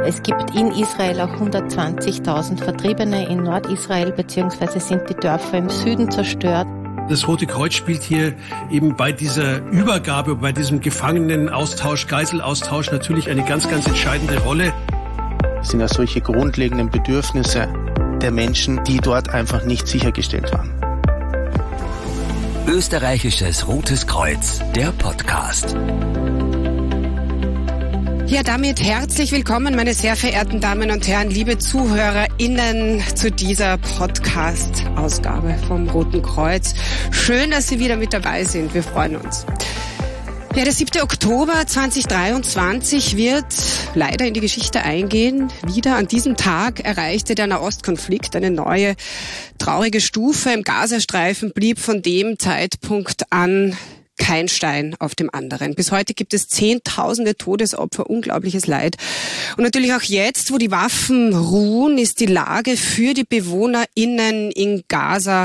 Es gibt in Israel auch 120.000 Vertriebene in Nordisrael, beziehungsweise sind die Dörfer im Süden zerstört. Das Rote Kreuz spielt hier eben bei dieser Übergabe, bei diesem Gefangenenaustausch, Geiselaustausch natürlich eine ganz, ganz entscheidende Rolle. Es sind ja solche grundlegenden Bedürfnisse der Menschen, die dort einfach nicht sichergestellt waren. Österreichisches Rotes Kreuz, der Podcast. Ja, damit herzlich willkommen, meine sehr verehrten Damen und Herren, liebe ZuhörerInnen, zu dieser Podcast-Ausgabe vom Roten Kreuz. Schön, dass Sie wieder mit dabei sind. Wir freuen uns. Ja, der 7. Oktober 2023 wird leider in die Geschichte eingehen. Wieder an diesem Tag erreichte der Nahostkonflikt eine neue, traurige Stufe. Im Gazastreifen blieb von dem Zeitpunkt an kein Stein auf dem anderen. Bis heute gibt es Zehntausende Todesopfer, unglaubliches Leid. Und natürlich auch jetzt, wo die Waffen ruhen, ist die Lage für die BewohnerInnen in Gaza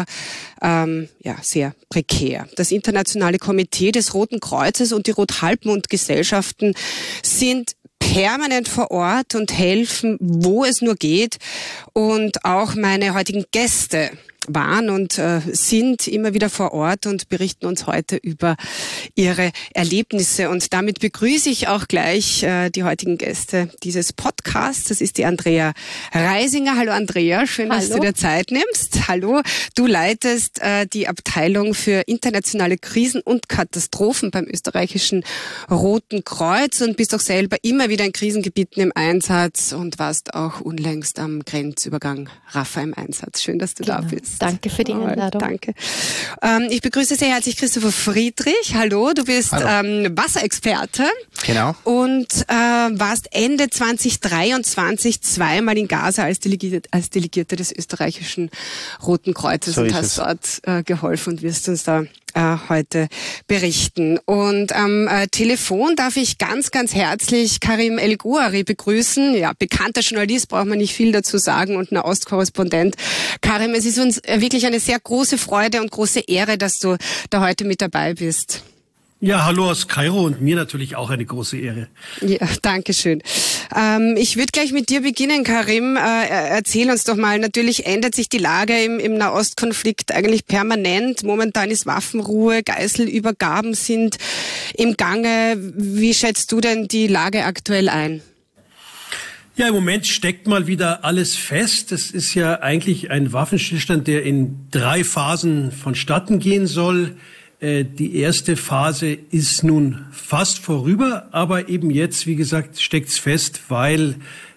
sehr prekär. Das Internationale Komitee des Roten Kreuzes und die Rot-Halbmond-Gesellschaften sind permanent vor Ort und helfen, wo es nur geht. Und auch meine heutigen Gäste waren und sind immer wieder vor Ort und berichten uns heute über ihre Erlebnisse. Und damit begrüße ich auch gleich die heutigen Gäste dieses Podcasts. Das ist die Andrea Reisinger. Hallo Andrea, schön, dass du dir Zeit nimmst. Hallo, du leitest die Abteilung für internationale Krisen und Katastrophen beim österreichischen Roten Kreuz und bist auch selber immer wieder in Krisengebieten im Einsatz und warst auch unlängst am Grenzübergang Rafah im Einsatz. Schön, dass du da bist. Danke für die Einladung. Danke. Ich begrüße sehr herzlich Christopher Friedrich. Hallo, du bist Wasserexperte. Genau. Und warst Ende 2023 zweimal in Gaza als Delegierte des österreichischen Roten Kreuzes und hast dort geholfen und wirst uns da heute berichten. Und am Telefon darf ich ganz, ganz herzlich Karim El-Gouari begrüßen. Ja, bekannter Journalist, braucht man nicht viel dazu sagen, und Nahostkorrespondent. Karim, es ist uns wirklich eine sehr große Freude und große Ehre, dass du da heute mit dabei bist. Ja, hallo aus Kairo und mir natürlich auch eine große Ehre. Ja, danke schön. Ich würde gleich mit dir beginnen, Karim. Erzähl uns doch mal, natürlich ändert sich die Lage im Nahostkonflikt eigentlich permanent. Momentan ist Waffenruhe, Geiselübergaben sind im Gange. Wie schätzt du denn die Lage aktuell ein? Ja, im Moment steckt mal wieder alles fest. Es ist ja eigentlich ein Waffenstillstand, der in 3 Phasen vonstatten gehen soll. Die erste Phase ist nun fast vorüber, aber eben jetzt, wie gesagt, steckt's fest, weil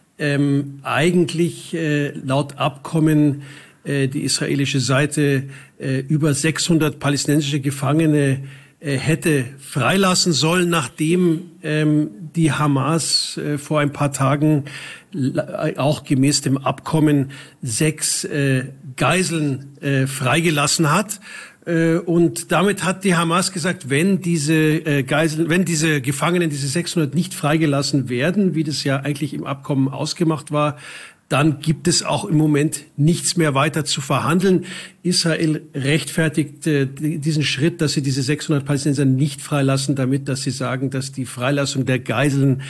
eigentlich laut Abkommen die israelische Seite über 600 palästinensische Gefangene hätte freilassen sollen, nachdem die Hamas vor ein paar Tagen auch gemäß dem Abkommen 6 Geiseln freigelassen hat. Und damit hat die Hamas gesagt, wenn diese Gefangenen, diese 600 nicht freigelassen werden, wie das ja eigentlich im Abkommen ausgemacht war, dann gibt es auch im Moment nichts mehr weiter zu verhandeln. Israel rechtfertigt diesen Schritt, dass sie diese 600 Palästinenser nicht freilassen, damit, dass sie sagen, dass die Freilassung der Geiseln,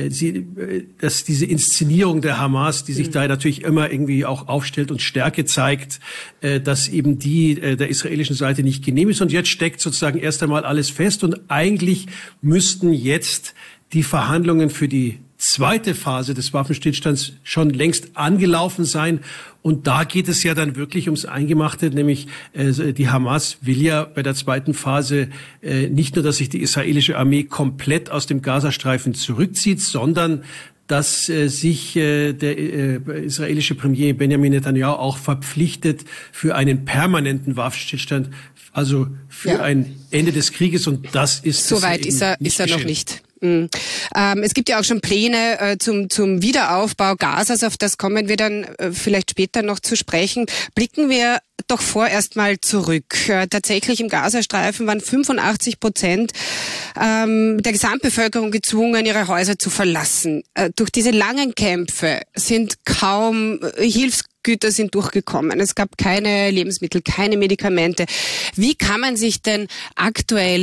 dass diese Inszenierung der Hamas, die sich da natürlich immer irgendwie auch aufstellt und Stärke zeigt, dass eben die der israelischen Seite nicht genehm ist. Und jetzt steckt sozusagen erst einmal alles fest und eigentlich müssten jetzt die Verhandlungen für die zweite Phase des Waffenstillstands schon längst angelaufen sein. Und da geht es ja dann wirklich ums Eingemachte, nämlich die Hamas will ja bei der zweiten Phase nicht nur, dass sich die israelische Armee komplett aus dem Gazastreifen zurückzieht, sondern dass sich der israelische Premier Benjamin Netanyahu auch verpflichtet für einen permanenten Waffenstillstand, also für ein Ende des Krieges. Und das ist soweit ist er noch nicht. Es gibt ja auch schon Pläne zum Wiederaufbau Gazas, auf das kommen wir dann vielleicht später noch zu sprechen. Blicken wir doch vorerst mal zurück. Tatsächlich im Gazastreifen waren 85% der Gesamtbevölkerung gezwungen, ihre Häuser zu verlassen. Durch diese langen Kämpfe sind kaum Hilfsgüter sind durchgekommen. Es gab keine Lebensmittel, keine Medikamente. Wie kann man sich denn aktuell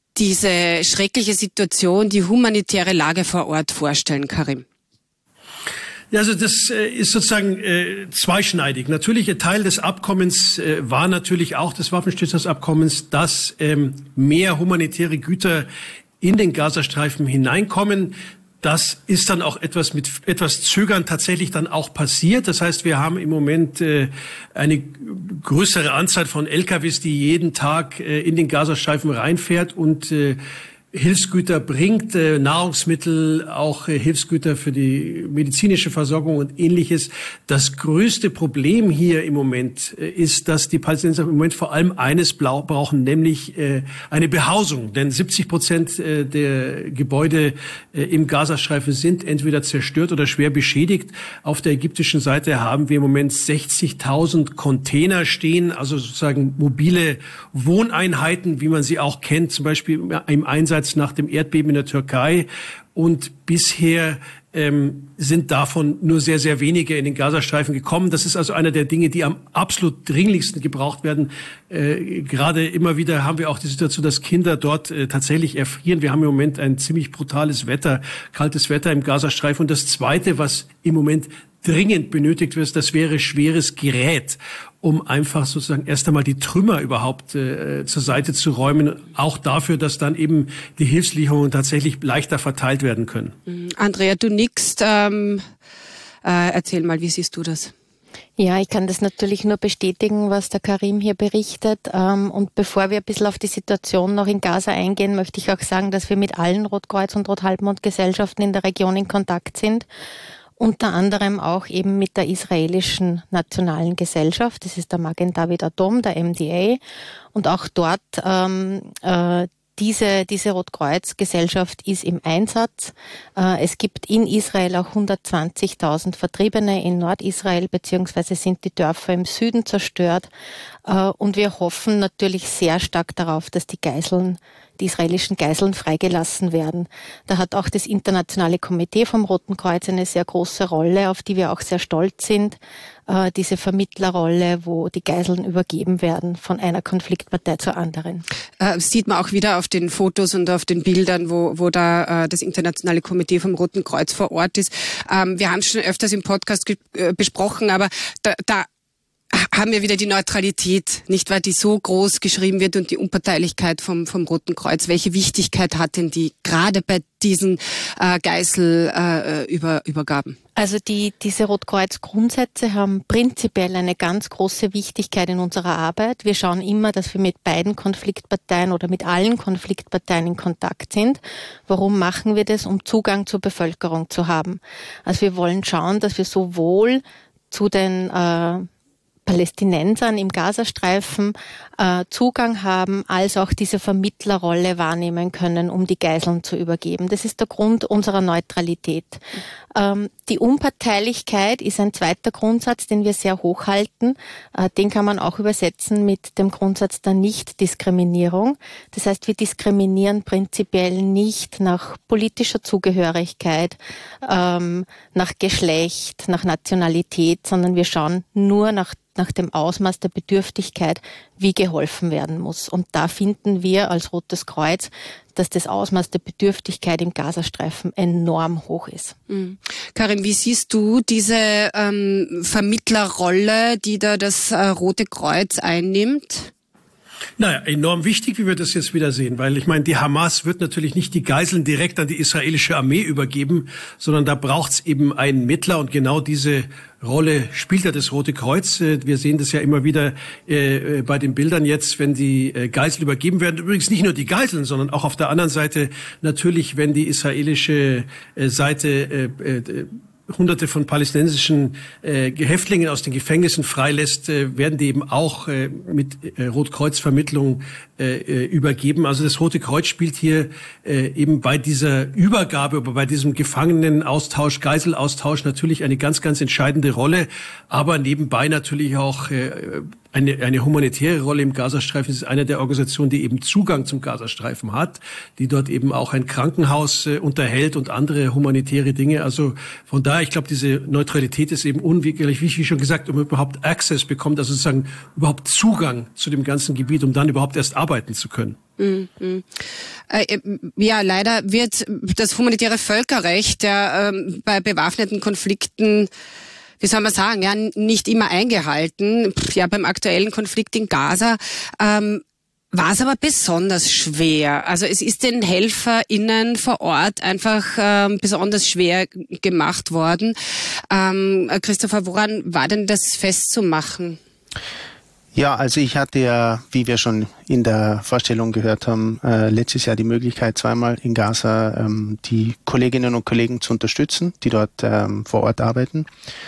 diese schreckliche Situation, die humanitäre Lage vor Ort vorstellen, Karim? Ja, also das ist sozusagen zweischneidig. Natürlich, ein Teil des Abkommens war natürlich auch des Waffenstillstandsabkommens, dass mehr humanitäre Güter in den Gazastreifen hineinkommen. Das ist dann auch mit etwas Zögern tatsächlich dann auch passiert. Das heißt, wir haben im Moment eine größere Anzahl von LKWs, die jeden Tag in den Gazastreifen reinfährt und Hilfsgüter bringt, Nahrungsmittel, auch Hilfsgüter für die medizinische Versorgung und Ähnliches. Das größte Problem hier im Moment ist, dass die Palästinenser im Moment vor allem eines brauchen, nämlich eine Behausung. Denn 70% der Gebäude im Gazastreifen sind entweder zerstört oder schwer beschädigt. Auf der ägyptischen Seite haben wir im Moment 60.000 Container stehen, also sozusagen mobile Wohneinheiten, wie man sie auch kennt, zum Beispiel im Einsatz nach dem Erdbeben in der Türkei. Und bisher sind davon nur sehr, sehr wenige in den Gazastreifen gekommen. Das ist also einer der Dinge, die am absolut dringlichsten gebraucht werden. Gerade immer wieder haben wir auch die Situation, dass Kinder dort tatsächlich erfrieren. Wir haben im Moment ein ziemlich brutales Wetter, kaltes Wetter im Gazastreifen. Und das Zweite, was im Moment dringend benötigt wird, das wäre schweres Gerät, um einfach sozusagen erst einmal die Trümmer überhaupt zur Seite zu räumen, auch dafür, dass dann eben die Hilfslieferungen tatsächlich leichter verteilt werden können. Andrea, du nickst. Erzähl mal, wie siehst du das? Ja, ich kann das natürlich nur bestätigen, was der Karim hier berichtet. Und bevor wir ein bisschen auf die Situation noch in Gaza eingehen, möchte ich auch sagen, dass wir mit allen Rotkreuz- und Rothalbmond-Gesellschaften in der Region in Kontakt sind. Unter anderem auch eben mit der israelischen Nationalen Gesellschaft. Das ist der Magen David Adom, der MDA. Und auch dort diese Rotkreuz-Gesellschaft ist im Einsatz. Es gibt in Israel auch 120.000 Vertriebene in Nordisrael, beziehungsweise sind die Dörfer im Süden zerstört. Und wir hoffen natürlich sehr stark darauf, dass die israelischen Geiseln freigelassen werden. Da hat auch das Internationale Komitee vom Roten Kreuz eine sehr große Rolle, auf die wir auch sehr stolz sind. Diese Vermittlerrolle, wo die Geiseln übergeben werden von einer Konfliktpartei zur anderen. Sieht man auch wieder auf den Fotos und auf den Bildern, wo da das Internationale Komitee vom Roten Kreuz vor Ort ist. Wir haben es schon öfters im Podcast besprochen, aber da haben wir wieder die Neutralität, nicht wahr, die so groß geschrieben wird, und die Unparteilichkeit vom Roten Kreuz. Welche Wichtigkeit hat denn die gerade bei diesen Geiselübergaben? Also diese Rotkreuz-Grundsätze haben prinzipiell eine ganz große Wichtigkeit in unserer Arbeit. Wir schauen immer, dass wir mit beiden Konfliktparteien oder mit allen Konfliktparteien in Kontakt sind. Warum machen wir das? Um Zugang zur Bevölkerung zu haben. Also wir wollen schauen, dass wir sowohl zu den Palästinensern im Gazastreifen Zugang haben, als auch diese Vermittlerrolle wahrnehmen können, um die Geiseln zu übergeben. Das ist der Grund unserer Neutralität. Die Unparteilichkeit ist ein zweiter Grundsatz, den wir sehr hoch halten. Den kann man auch übersetzen mit dem Grundsatz der Nichtdiskriminierung. Das heißt, wir diskriminieren prinzipiell nicht nach politischer Zugehörigkeit, nach Geschlecht, nach Nationalität, sondern wir schauen nur nach dem Ausmaß der Bedürftigkeit, wie geholfen werden muss. Und da finden wir als Rotes Kreuz, dass das Ausmaß der Bedürftigkeit im Gazastreifen enorm hoch ist. Karim, wie siehst du diese Vermittlerrolle, die da das Rote Kreuz einnimmt? Naja, enorm wichtig, wie wir das jetzt wieder sehen, weil ich meine, die Hamas wird natürlich nicht die Geiseln direkt an die israelische Armee übergeben, sondern da braucht's eben einen Mittler, und genau diese Rolle spielt ja das Rote Kreuz. Wir sehen das ja immer wieder bei den Bildern jetzt, wenn die Geiseln übergeben werden. Übrigens nicht nur die Geiseln, sondern auch auf der anderen Seite natürlich, wenn die israelische Seite Hunderte von palästinensischen Häftlingen aus den Gefängnissen freilässt, werden die eben auch mit Rotkreuz-Vermittlung übergeben. Also das Rote Kreuz spielt hier eben bei dieser Übergabe, bei diesem Gefangenenaustausch, Geiselaustausch natürlich eine ganz, ganz entscheidende Rolle, aber nebenbei natürlich auch eine humanitäre Rolle im Gazastreifen. Es ist eine der Organisationen, die eben Zugang zum Gazastreifen hat, die dort eben auch ein Krankenhaus unterhält und andere humanitäre Dinge. Also von daher, ich glaube, diese Neutralität ist eben unweigerlich, wie schon gesagt, um überhaupt Access bekommt, also sozusagen überhaupt Zugang zu dem ganzen Gebiet, um dann überhaupt erst arbeiten zu können. Ja, leider wird das humanitäre Völkerrecht bei bewaffneten Konflikten, wie soll man sagen, ja, nicht immer eingehalten. Ja, beim aktuellen Konflikt in Gaza war es aber besonders schwer. Also es ist den HelferInnen vor Ort einfach besonders schwer gemacht worden. Christopher, woran war denn das festzumachen? Ja, also ich hatte ja, wie wir schon in der Vorstellung gehört haben, letztes Jahr die Möglichkeit, zweimal in Gaza die Kolleginnen und Kollegen zu unterstützen, die dort vor Ort arbeiten.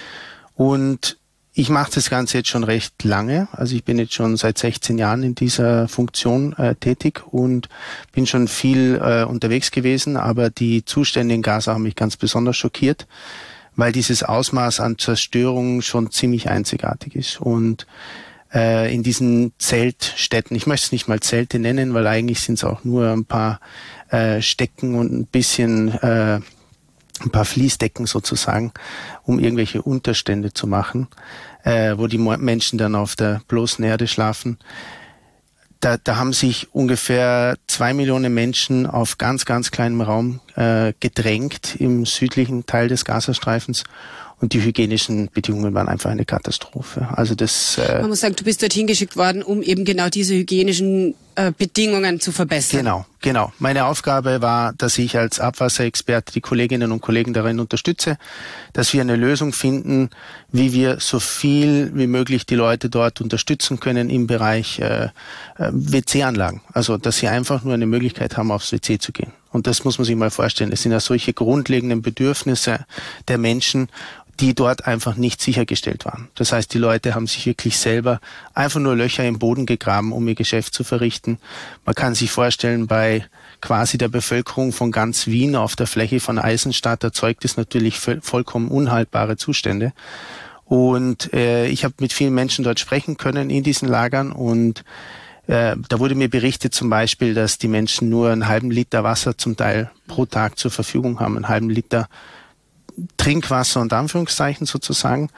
Und ich mache das Ganze jetzt schon recht lange. Also ich bin jetzt schon seit 16 Jahren in dieser Funktion tätig und bin schon viel unterwegs gewesen. Aber die Zustände in Gaza haben mich ganz besonders schockiert, weil dieses Ausmaß an Zerstörung schon ziemlich einzigartig ist. Und in diesen Zeltstätten, ich möchte es nicht mal Zelte nennen, weil eigentlich sind es auch nur ein paar Stecken und ein bisschen ein paar Fließdecken sozusagen, um irgendwelche Unterstände zu machen, wo die Menschen dann auf der bloßen Erde schlafen. Da haben sich ungefähr 2 Millionen Menschen auf ganz, ganz kleinem Raum gedrängt im südlichen Teil des Gazastreifens. Und die hygienischen Bedingungen waren einfach eine Katastrophe. Also das. Man muss sagen, du bist dorthin geschickt worden, um eben genau diese hygienischen Bedingungen zu verbessern. Genau. Meine Aufgabe war, dass ich als Abwasserexperte die Kolleginnen und Kollegen darin unterstütze, dass wir eine Lösung finden, wie wir so viel wie möglich die Leute dort unterstützen können im Bereich WC-Anlagen. Also, dass sie einfach nur eine Möglichkeit haben, aufs WC zu gehen. Und das muss man sich mal vorstellen. Es sind ja solche grundlegenden Bedürfnisse der Menschen, die dort einfach nicht sichergestellt waren. Das heißt, die Leute haben sich wirklich selber einfach nur Löcher im Boden gegraben, um ihr Geschäft zu verrichten. Man kann sich vorstellen, bei quasi der Bevölkerung von ganz Wien auf der Fläche von Eisenstadt erzeugt es natürlich vollkommen unhaltbare Zustände. Und ich habe mit vielen Menschen dort sprechen können in diesen Lagern und da wurde mir berichtet zum Beispiel, dass die Menschen nur einen halben Liter Wasser zum Teil pro Tag zur Verfügung haben, einen halben Liter Trinkwasser und Anführungszeichen sozusagen.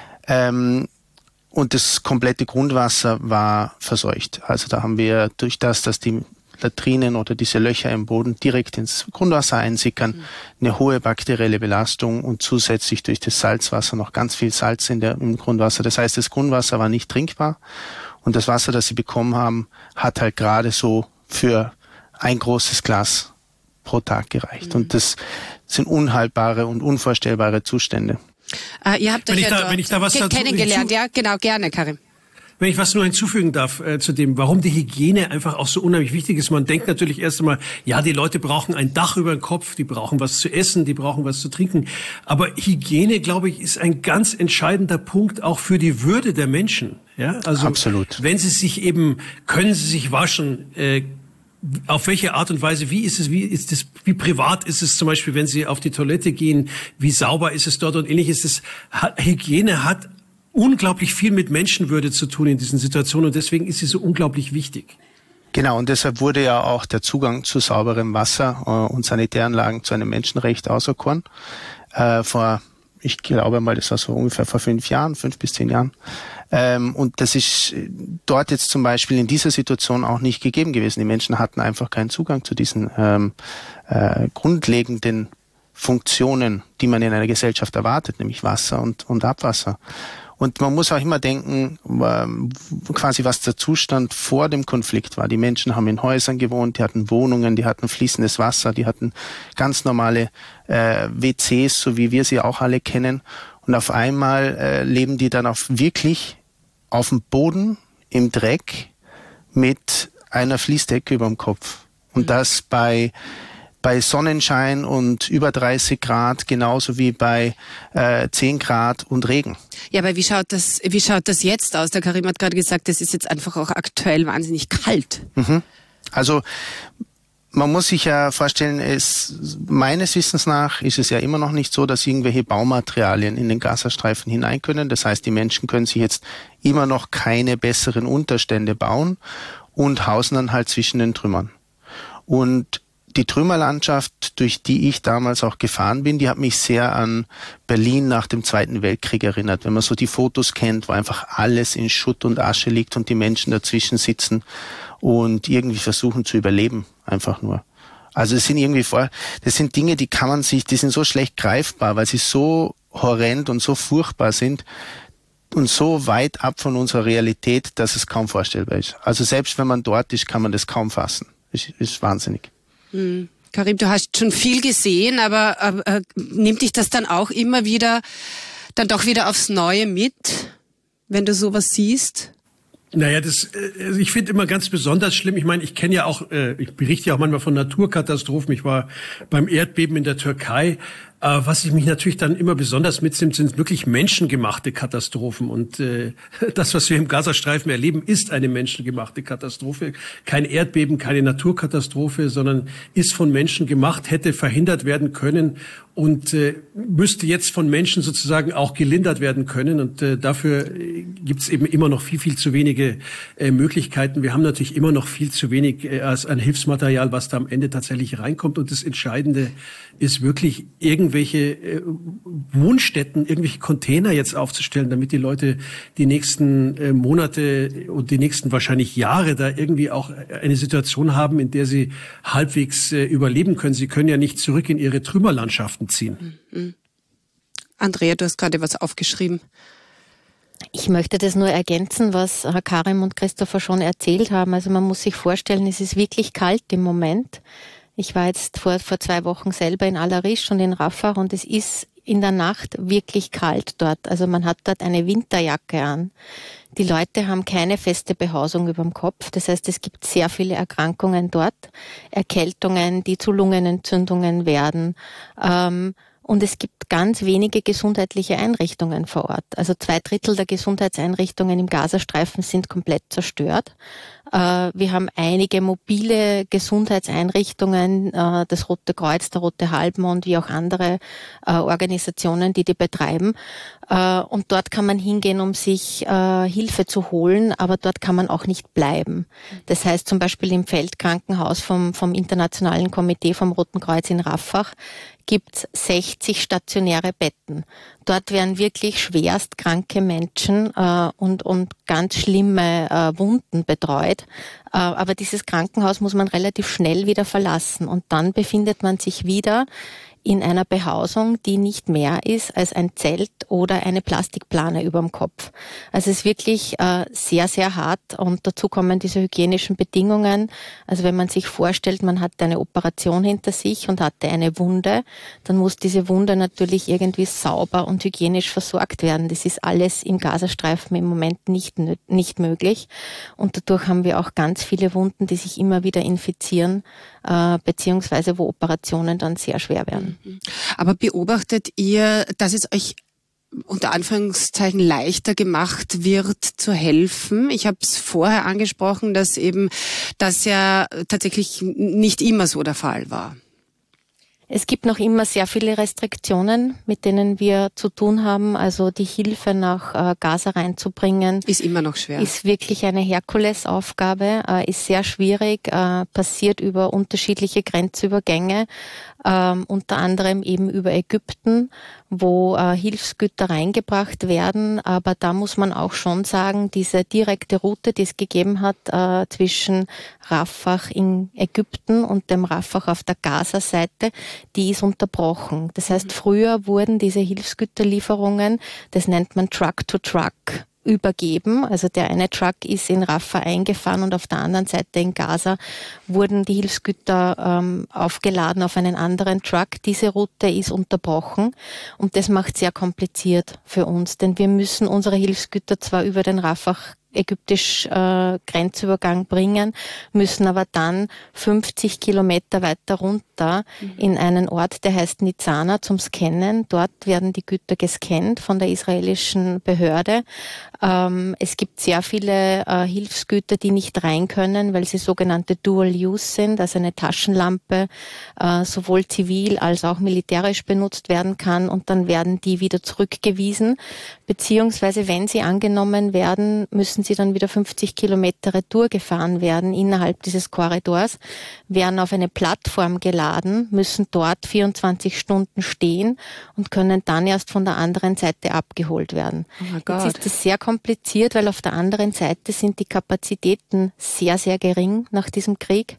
Und das komplette Grundwasser war verseucht. Also da haben wir durch das, dass die Latrinen oder diese Löcher im Boden direkt ins Grundwasser einsickern, eine hohe bakterielle Belastung und zusätzlich durch das Salzwasser noch ganz viel Salz im Grundwasser. Das heißt, das Grundwasser war nicht trinkbar und das Wasser, das sie bekommen haben, hat halt gerade so für ein großes Glas pro Tag gereicht. Und das sind unhaltbare und unvorstellbare Zustände. Ihr habt euch wenn ich da was kennengelernt, ja, genau, gerne, Karim. Wenn ich was nur hinzufügen darf zu dem, warum die Hygiene einfach auch so unheimlich wichtig ist. Man denkt natürlich erst einmal, ja, die Leute brauchen ein Dach über den Kopf, die brauchen was zu essen, die brauchen was zu trinken. Aber Hygiene, glaube ich, ist ein ganz entscheidender Punkt auch für die Würde der Menschen. Ja, also absolut. Wenn sie sich eben, können sie sich waschen, auf welche Art und Weise, wie privat ist es zum Beispiel, wenn Sie auf die Toilette gehen, wie sauber ist es dort und ähnliches. Hygiene hat unglaublich viel mit Menschenwürde zu tun in diesen Situationen und deswegen ist sie so unglaublich wichtig. Genau, und deshalb wurde ja auch der Zugang zu sauberem Wasser und Sanitäranlagen zu einem Menschenrecht auserkoren. Ich glaube mal, das war so ungefähr vor 5 bis 10 Jahren. Und das ist dort jetzt zum Beispiel in dieser Situation auch nicht gegeben gewesen. Die Menschen hatten einfach keinen Zugang zu diesen grundlegenden Funktionen, die man in einer Gesellschaft erwartet, nämlich Wasser und Abwasser. Und man muss auch immer denken, quasi was der Zustand vor dem Konflikt war. Die Menschen haben in Häusern gewohnt, die hatten Wohnungen, die hatten fließendes Wasser, die hatten ganz normale WCs, so wie wir sie auch alle kennen. Und auf einmal leben die dann wirklich auf dem Boden, im Dreck, mit einer Fließdecke über dem Kopf. Und das bei Sonnenschein und über 30 Grad, genauso wie bei 10 Grad und Regen. Ja, aber wie schaut das jetzt aus? Der Karim hat gerade gesagt, das ist jetzt einfach auch aktuell wahnsinnig kalt. Also man muss sich ja vorstellen, meines Wissens nach ist es ja immer noch nicht so, dass irgendwelche Baumaterialien in den Gazastreifen hinein können. Das heißt, die Menschen können sich jetzt immer noch keine besseren Unterstände bauen und hausen dann halt zwischen den Trümmern. Und die Trümmerlandschaft, durch die ich damals auch gefahren bin, die hat mich sehr an Berlin nach dem Zweiten Weltkrieg erinnert. Wenn man so die Fotos kennt, wo einfach alles in Schutt und Asche liegt und die Menschen dazwischen sitzen und irgendwie versuchen zu überleben, einfach nur. Also das sind Dinge, die sind so schlecht greifbar, weil sie so horrend und so furchtbar sind und so weit ab von unserer Realität, dass es kaum vorstellbar ist. Also selbst wenn man dort ist, kann man das kaum fassen. Ist wahnsinnig. Karim, du hast schon viel gesehen, aber nimmt dich das dann auch immer wieder, dann doch wieder aufs Neue mit, wenn du sowas siehst? Naja, ich finde immer ganz besonders schlimm. Ich meine, ich kenne ja auch, ich berichte ja auch manchmal von Naturkatastrophen. Ich war beim Erdbeben in der Türkei. Was ich mich natürlich dann immer besonders mitnimmt, sind wirklich menschengemachte Katastrophen. Und das, was wir im Gazastreifen erleben, ist eine menschengemachte Katastrophe. Kein Erdbeben, keine Naturkatastrophe, sondern ist von Menschen gemacht, hätte verhindert werden können und müsste jetzt von Menschen sozusagen auch gelindert werden können. Und dafür gibt's eben immer noch viel, viel zu wenige Möglichkeiten. Wir haben natürlich immer noch viel zu wenig an Hilfsmaterial, was da am Ende tatsächlich reinkommt. Und das Entscheidende ist wirklich irgendwelche Wohnstätten, irgendwelche Container jetzt aufzustellen, damit die Leute die nächsten Monate und die nächsten wahrscheinlich Jahre da irgendwie auch eine Situation haben, in der sie halbwegs überleben können. Sie können ja nicht zurück in ihre Trümmerlandschaften ziehen. Andrea, du hast gerade was aufgeschrieben. Ich möchte das nur ergänzen, was Karim und Christopher schon erzählt haben. Also man muss sich vorstellen, es ist wirklich kalt im Moment. Ich war jetzt vor 2 Wochen selber in Al-Arish und in Rafah und es ist in der Nacht wirklich kalt dort. Also man hat dort eine Winterjacke an. Die Leute haben keine feste Behausung über dem Kopf. Das heißt, es gibt sehr viele Erkrankungen dort. Erkältungen, die zu Lungenentzündungen werden. Und es gibt ganz wenige gesundheitliche Einrichtungen vor Ort. Also 2/3 der Gesundheitseinrichtungen im Gazastreifen sind komplett zerstört. Wir haben einige mobile Gesundheitseinrichtungen, das Rote Kreuz, der Rote Halbmond, wie auch andere Organisationen, die betreiben. Und dort kann man hingehen, um sich Hilfe zu holen, aber dort kann man auch nicht bleiben. Das heißt zum Beispiel im Feldkrankenhaus vom Internationalen Komitee vom Roten Kreuz in Rafah gibt's 60 stationäre Betten. Dort werden wirklich schwerst kranke Menschen und ganz schlimme Wunden betreut. Aber dieses Krankenhaus muss man relativ schnell wieder verlassen und dann befindet man sich wieder in einer Behausung, die nicht mehr ist als ein Zelt oder eine Plastikplane überm Kopf. Also es ist wirklich sehr, sehr hart und dazu kommen diese hygienischen Bedingungen. Also wenn man sich vorstellt, man hat eine Operation hinter sich und hatte eine Wunde, dann muss diese Wunde natürlich irgendwie sauber und hygienisch versorgt werden. Das ist alles im Gazastreifen im Moment nicht möglich und dadurch haben wir auch ganz viele Wunden, die sich immer wieder infizieren, beziehungsweise wo Operationen dann sehr schwer werden. Aber beobachtet ihr, dass es euch unter Anführungszeichen leichter gemacht wird zu helfen? Ich habe es vorher angesprochen, dass eben das ja tatsächlich nicht immer so der Fall war. Es gibt noch immer sehr viele Restriktionen, mit denen wir zu tun haben. Also die Hilfe nach Gaza reinzubringen ist immer noch schwer. Ist wirklich eine Herkulesaufgabe, ist sehr schwierig, passiert über unterschiedliche Grenzübergänge, unter anderem eben über Ägypten, wo Hilfsgüter reingebracht werden. Aber da muss man auch schon sagen, diese direkte Route, die es gegeben hat zwischen Rafah in Ägypten und dem Rafah auf der Gaza-Seite, die ist unterbrochen. Das heißt, früher wurden diese Hilfsgüterlieferungen, das nennt man Truck-to-Truck, übergeben. Also der eine Truck ist in Rafah eingefahren und auf der anderen Seite in Gaza wurden die Hilfsgüter aufgeladen auf einen anderen Truck. Diese Route ist unterbrochen und das macht es sehr kompliziert für uns, denn wir müssen unsere Hilfsgüter zwar über den Rafah ägyptisch Grenzübergang bringen, müssen aber dann 50 Kilometer weiter runter in einen Ort, der heißt Nizana, zum Scannen. Dort werden die Güter gescannt von der israelischen Behörde. Es gibt sehr viele Hilfsgüter, die nicht rein können, weil sie sogenannte Dual-Use sind, also eine Taschenlampe sowohl zivil als auch militärisch benutzt werden kann, und dann werden die wieder zurückgewiesen, beziehungsweise wenn sie angenommen werden, müssen sie dann wieder 50 Kilometer Retour gefahren werden innerhalb dieses Korridors, werden auf eine Plattform geladen, müssen dort 24 Stunden stehen und können dann erst von der anderen Seite abgeholt werden. Oh mein Gott. Jetzt ist das sehr kompliziert, weil auf der anderen Seite sind die Kapazitäten sehr, sehr gering nach diesem Krieg.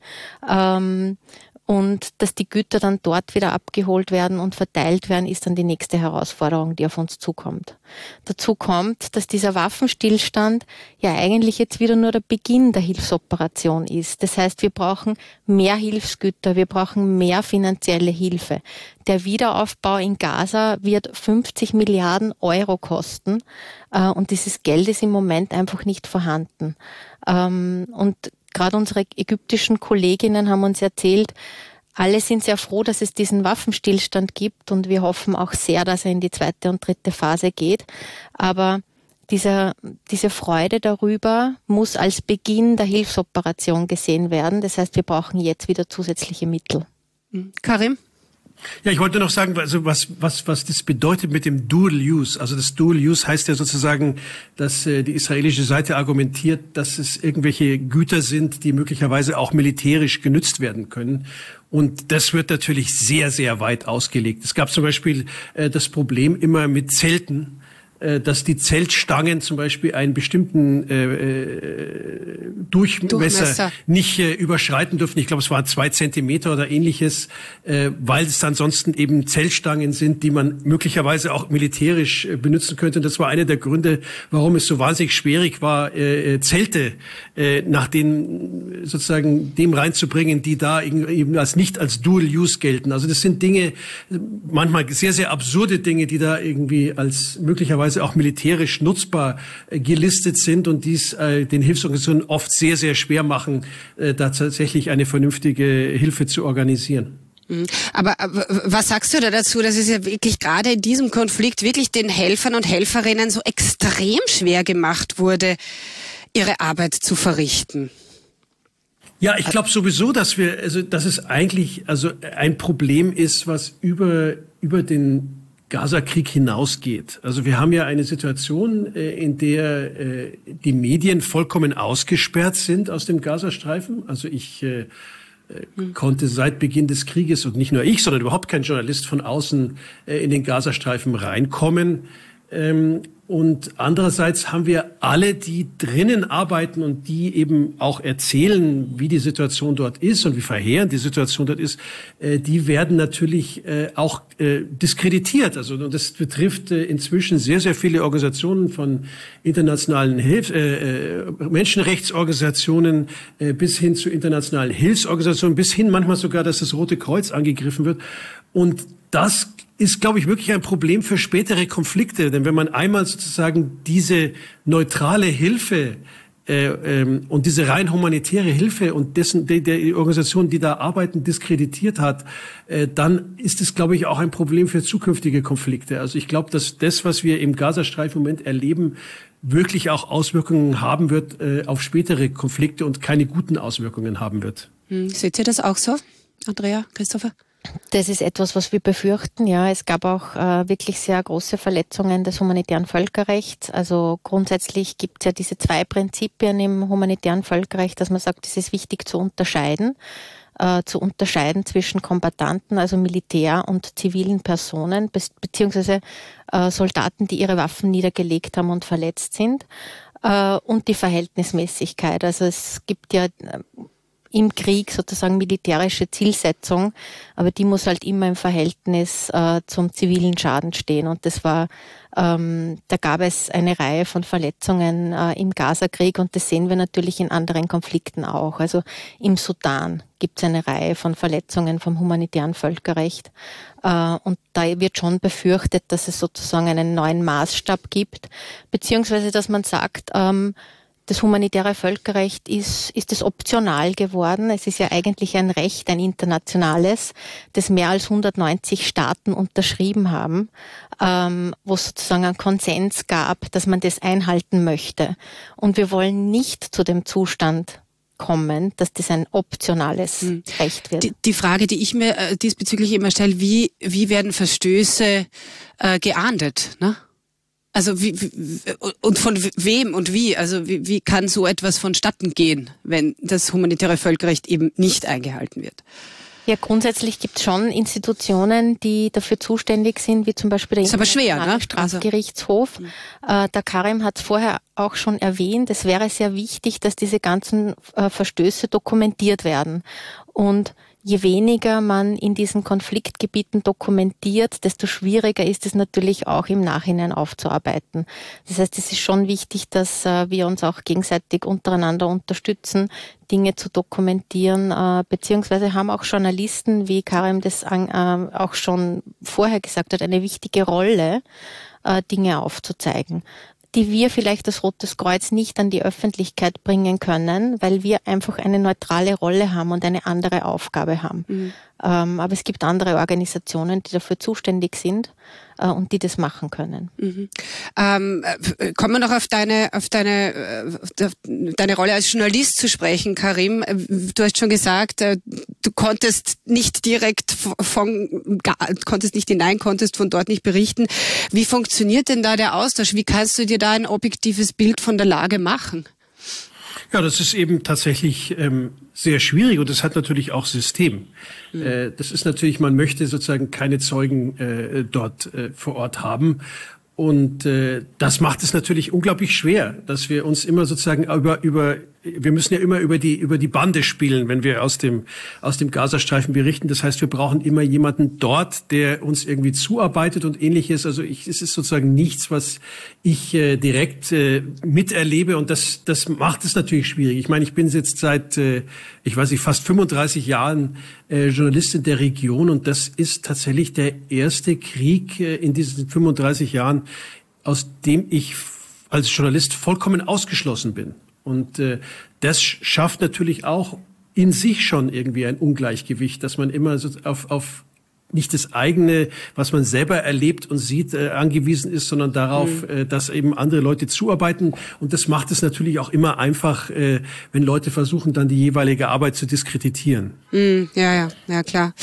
Und dass die Güter dann dort wieder abgeholt werden und verteilt werden, ist dann die nächste Herausforderung, die auf uns zukommt. Dazu kommt, dass dieser Waffenstillstand ja eigentlich jetzt wieder nur der Beginn der Hilfsoperation ist. Das heißt, wir brauchen mehr Hilfsgüter, wir brauchen mehr finanzielle Hilfe. Der Wiederaufbau in Gaza wird 50 Milliarden Euro kosten, und dieses Geld ist im Moment einfach nicht vorhanden. Und gerade unsere ägyptischen Kolleginnen haben uns erzählt, alle sind sehr froh, dass es diesen Waffenstillstand gibt, und wir hoffen auch sehr, dass er in die 2. und 3. Phase geht. Aber diese Freude darüber muss als Beginn der Hilfsoperation gesehen werden. Das heißt, wir brauchen jetzt wieder zusätzliche Mittel. Karim? Ja, ich wollte noch sagen, also was das bedeutet mit dem Dual Use. Also das Dual Use heißt ja sozusagen, dass die israelische Seite argumentiert, dass es irgendwelche Güter sind, die möglicherweise auch militärisch genützt werden können. Und das wird natürlich sehr, sehr weit ausgelegt. Es gab zum Beispiel das Problem immer mit Zelten, dass die Zeltstangen zum Beispiel einen bestimmten Durchmesser nicht überschreiten dürfen. Ich glaube, es waren 2 Zentimeter oder ähnliches, weil es ansonsten eben Zeltstangen sind, die man möglicherweise auch militärisch benutzen könnte. Und das war einer der Gründe, warum es so wahnsinnig schwierig war, Zelte nach den sozusagen dem reinzubringen, die da eben nicht als Dual Use gelten. Also das sind Dinge, manchmal sehr, sehr absurde Dinge, die da irgendwie als möglicherweise auch militärisch nutzbar gelistet sind und dies den Hilfsorganisationen oft sehr, sehr schwer machen, da tatsächlich eine vernünftige Hilfe zu organisieren. Aber was sagst du da dazu, dass es ja wirklich gerade in diesem Konflikt wirklich den Helfern und Helferinnen so extrem schwer gemacht wurde, ihre Arbeit zu verrichten? Ja, ich glaube sowieso, dass es eigentlich ein Problem ist, was über den Gaza-Krieg hinausgeht. Also wir haben ja eine Situation, in der die Medien vollkommen ausgesperrt sind aus dem Gazastreifen. Also ich konnte seit Beginn des Krieges, und nicht nur ich, sondern überhaupt kein Journalist von außen in den Gazastreifen reinkommen. Und andererseits haben wir alle, die drinnen arbeiten und die eben auch erzählen, wie die Situation dort ist und wie verheerend die Situation dort ist, die werden natürlich auch diskreditiert. Also und das betrifft inzwischen sehr, sehr viele Organisationen von internationalen Menschenrechtsorganisationen bis hin zu internationalen Hilfsorganisationen, bis hin manchmal sogar, dass das Rote Kreuz angegriffen wird. Und das ist, glaube ich, wirklich ein Problem für spätere Konflikte. Denn wenn man einmal sozusagen diese neutrale Hilfe und diese rein humanitäre Hilfe und der Organisationen, die da arbeiten, diskreditiert hat, dann ist es, glaube ich, auch ein Problem für zukünftige Konflikte. Also ich glaube, dass das, was wir im Gazastreifen im Moment erleben, wirklich auch Auswirkungen haben wird auf spätere Konflikte und keine guten Auswirkungen haben wird. Seht ihr das auch so, Andrea, Christopher? Das ist etwas, was wir befürchten. Ja, es gab auch wirklich sehr große Verletzungen des humanitären Völkerrechts. Also grundsätzlich gibt es ja diese 2 Prinzipien im humanitären Völkerrecht, dass man sagt, es ist wichtig zu unterscheiden zwischen Kombattanten, also Militär und zivilen Personen, beziehungsweise Soldaten, die ihre Waffen niedergelegt haben und verletzt sind, und die Verhältnismäßigkeit. Also es gibt ja im Krieg sozusagen militärische Zielsetzung, aber die muss halt immer im Verhältnis zum zivilen Schaden stehen. Und das war, da gab es eine Reihe von Verletzungen im Gaza-Krieg, und das sehen wir natürlich in anderen Konflikten auch. Also im Sudan gibt es eine Reihe von Verletzungen vom humanitären Völkerrecht. Und da wird schon befürchtet, dass es sozusagen einen neuen Maßstab gibt, beziehungsweise dass man sagt, Das humanitäre Völkerrecht ist es optional geworden. Es ist ja eigentlich ein Recht, ein internationales, das mehr als 190 Staaten unterschrieben haben, wo es sozusagen einen Konsens gab, dass man das einhalten möchte. Und wir wollen nicht zu dem Zustand kommen, dass das ein optionales Recht wird. Die Frage, die ich mir diesbezüglich immer stelle, wie werden Verstöße geahndet, ne? Also und von wem und wie? Also wie kann so etwas vonstatten gehen, wenn das humanitäre Völkerrecht eben nicht eingehalten wird? Ja, grundsätzlich gibt es schon Institutionen, die dafür zuständig sind, wie zum Beispiel der Internationale Strafgerichtshof. Der Karim hat es vorher auch schon erwähnt, es wäre sehr wichtig, dass diese ganzen Verstöße dokumentiert werden. Und je weniger man in diesen Konfliktgebieten dokumentiert, desto schwieriger ist es natürlich auch im Nachhinein aufzuarbeiten. Das heißt, es ist schon wichtig, dass wir uns auch gegenseitig untereinander unterstützen, Dinge zu dokumentieren, beziehungsweise haben auch Journalisten, wie Karim das auch schon vorher gesagt hat, eine wichtige Rolle, Dinge aufzuzeigen, die wir vielleicht als Rotes Kreuz nicht an die Öffentlichkeit bringen können, weil wir einfach eine neutrale Rolle haben und eine andere Aufgabe haben. Aber es gibt andere Organisationen, die dafür zuständig sind und die das machen können. Kommen wir noch auf deine Rolle als Journalist zu sprechen, Karim. Du hast schon gesagt, du konntest nicht direkt konntest von dort nicht berichten. Wie funktioniert denn da der Austausch? Wie kannst du dir da ein objektives Bild von der Lage machen? Ja, das ist eben tatsächlich sehr schwierig und das hat natürlich auch System. Das ist natürlich, man möchte sozusagen keine Zeugen dort vor Ort haben. Und das macht es natürlich unglaublich schwer, dass wir uns immer sozusagen wir müssen ja immer über die Bande spielen, wenn wir aus dem Gazastreifen berichten. Das heißt, wir brauchen immer jemanden dort, der uns irgendwie zuarbeitet und Ähnliches. Also es ist sozusagen nichts, was ich direkt miterlebe und das macht es natürlich schwierig. Ich meine, ich bin jetzt seit fast 35 Jahren Journalist in der Region und das ist tatsächlich der erste Krieg in diesen 35 Jahren, aus dem ich als Journalist vollkommen ausgeschlossen bin. Und das schafft natürlich auch in sich schon irgendwie ein Ungleichgewicht, dass man immer so auf nicht das eigene, was man selber erlebt und sieht, angewiesen ist, sondern darauf, dass eben andere Leute zuarbeiten. Und das macht es natürlich auch immer einfach, wenn Leute versuchen, dann die jeweilige Arbeit zu diskreditieren. Ja, klar.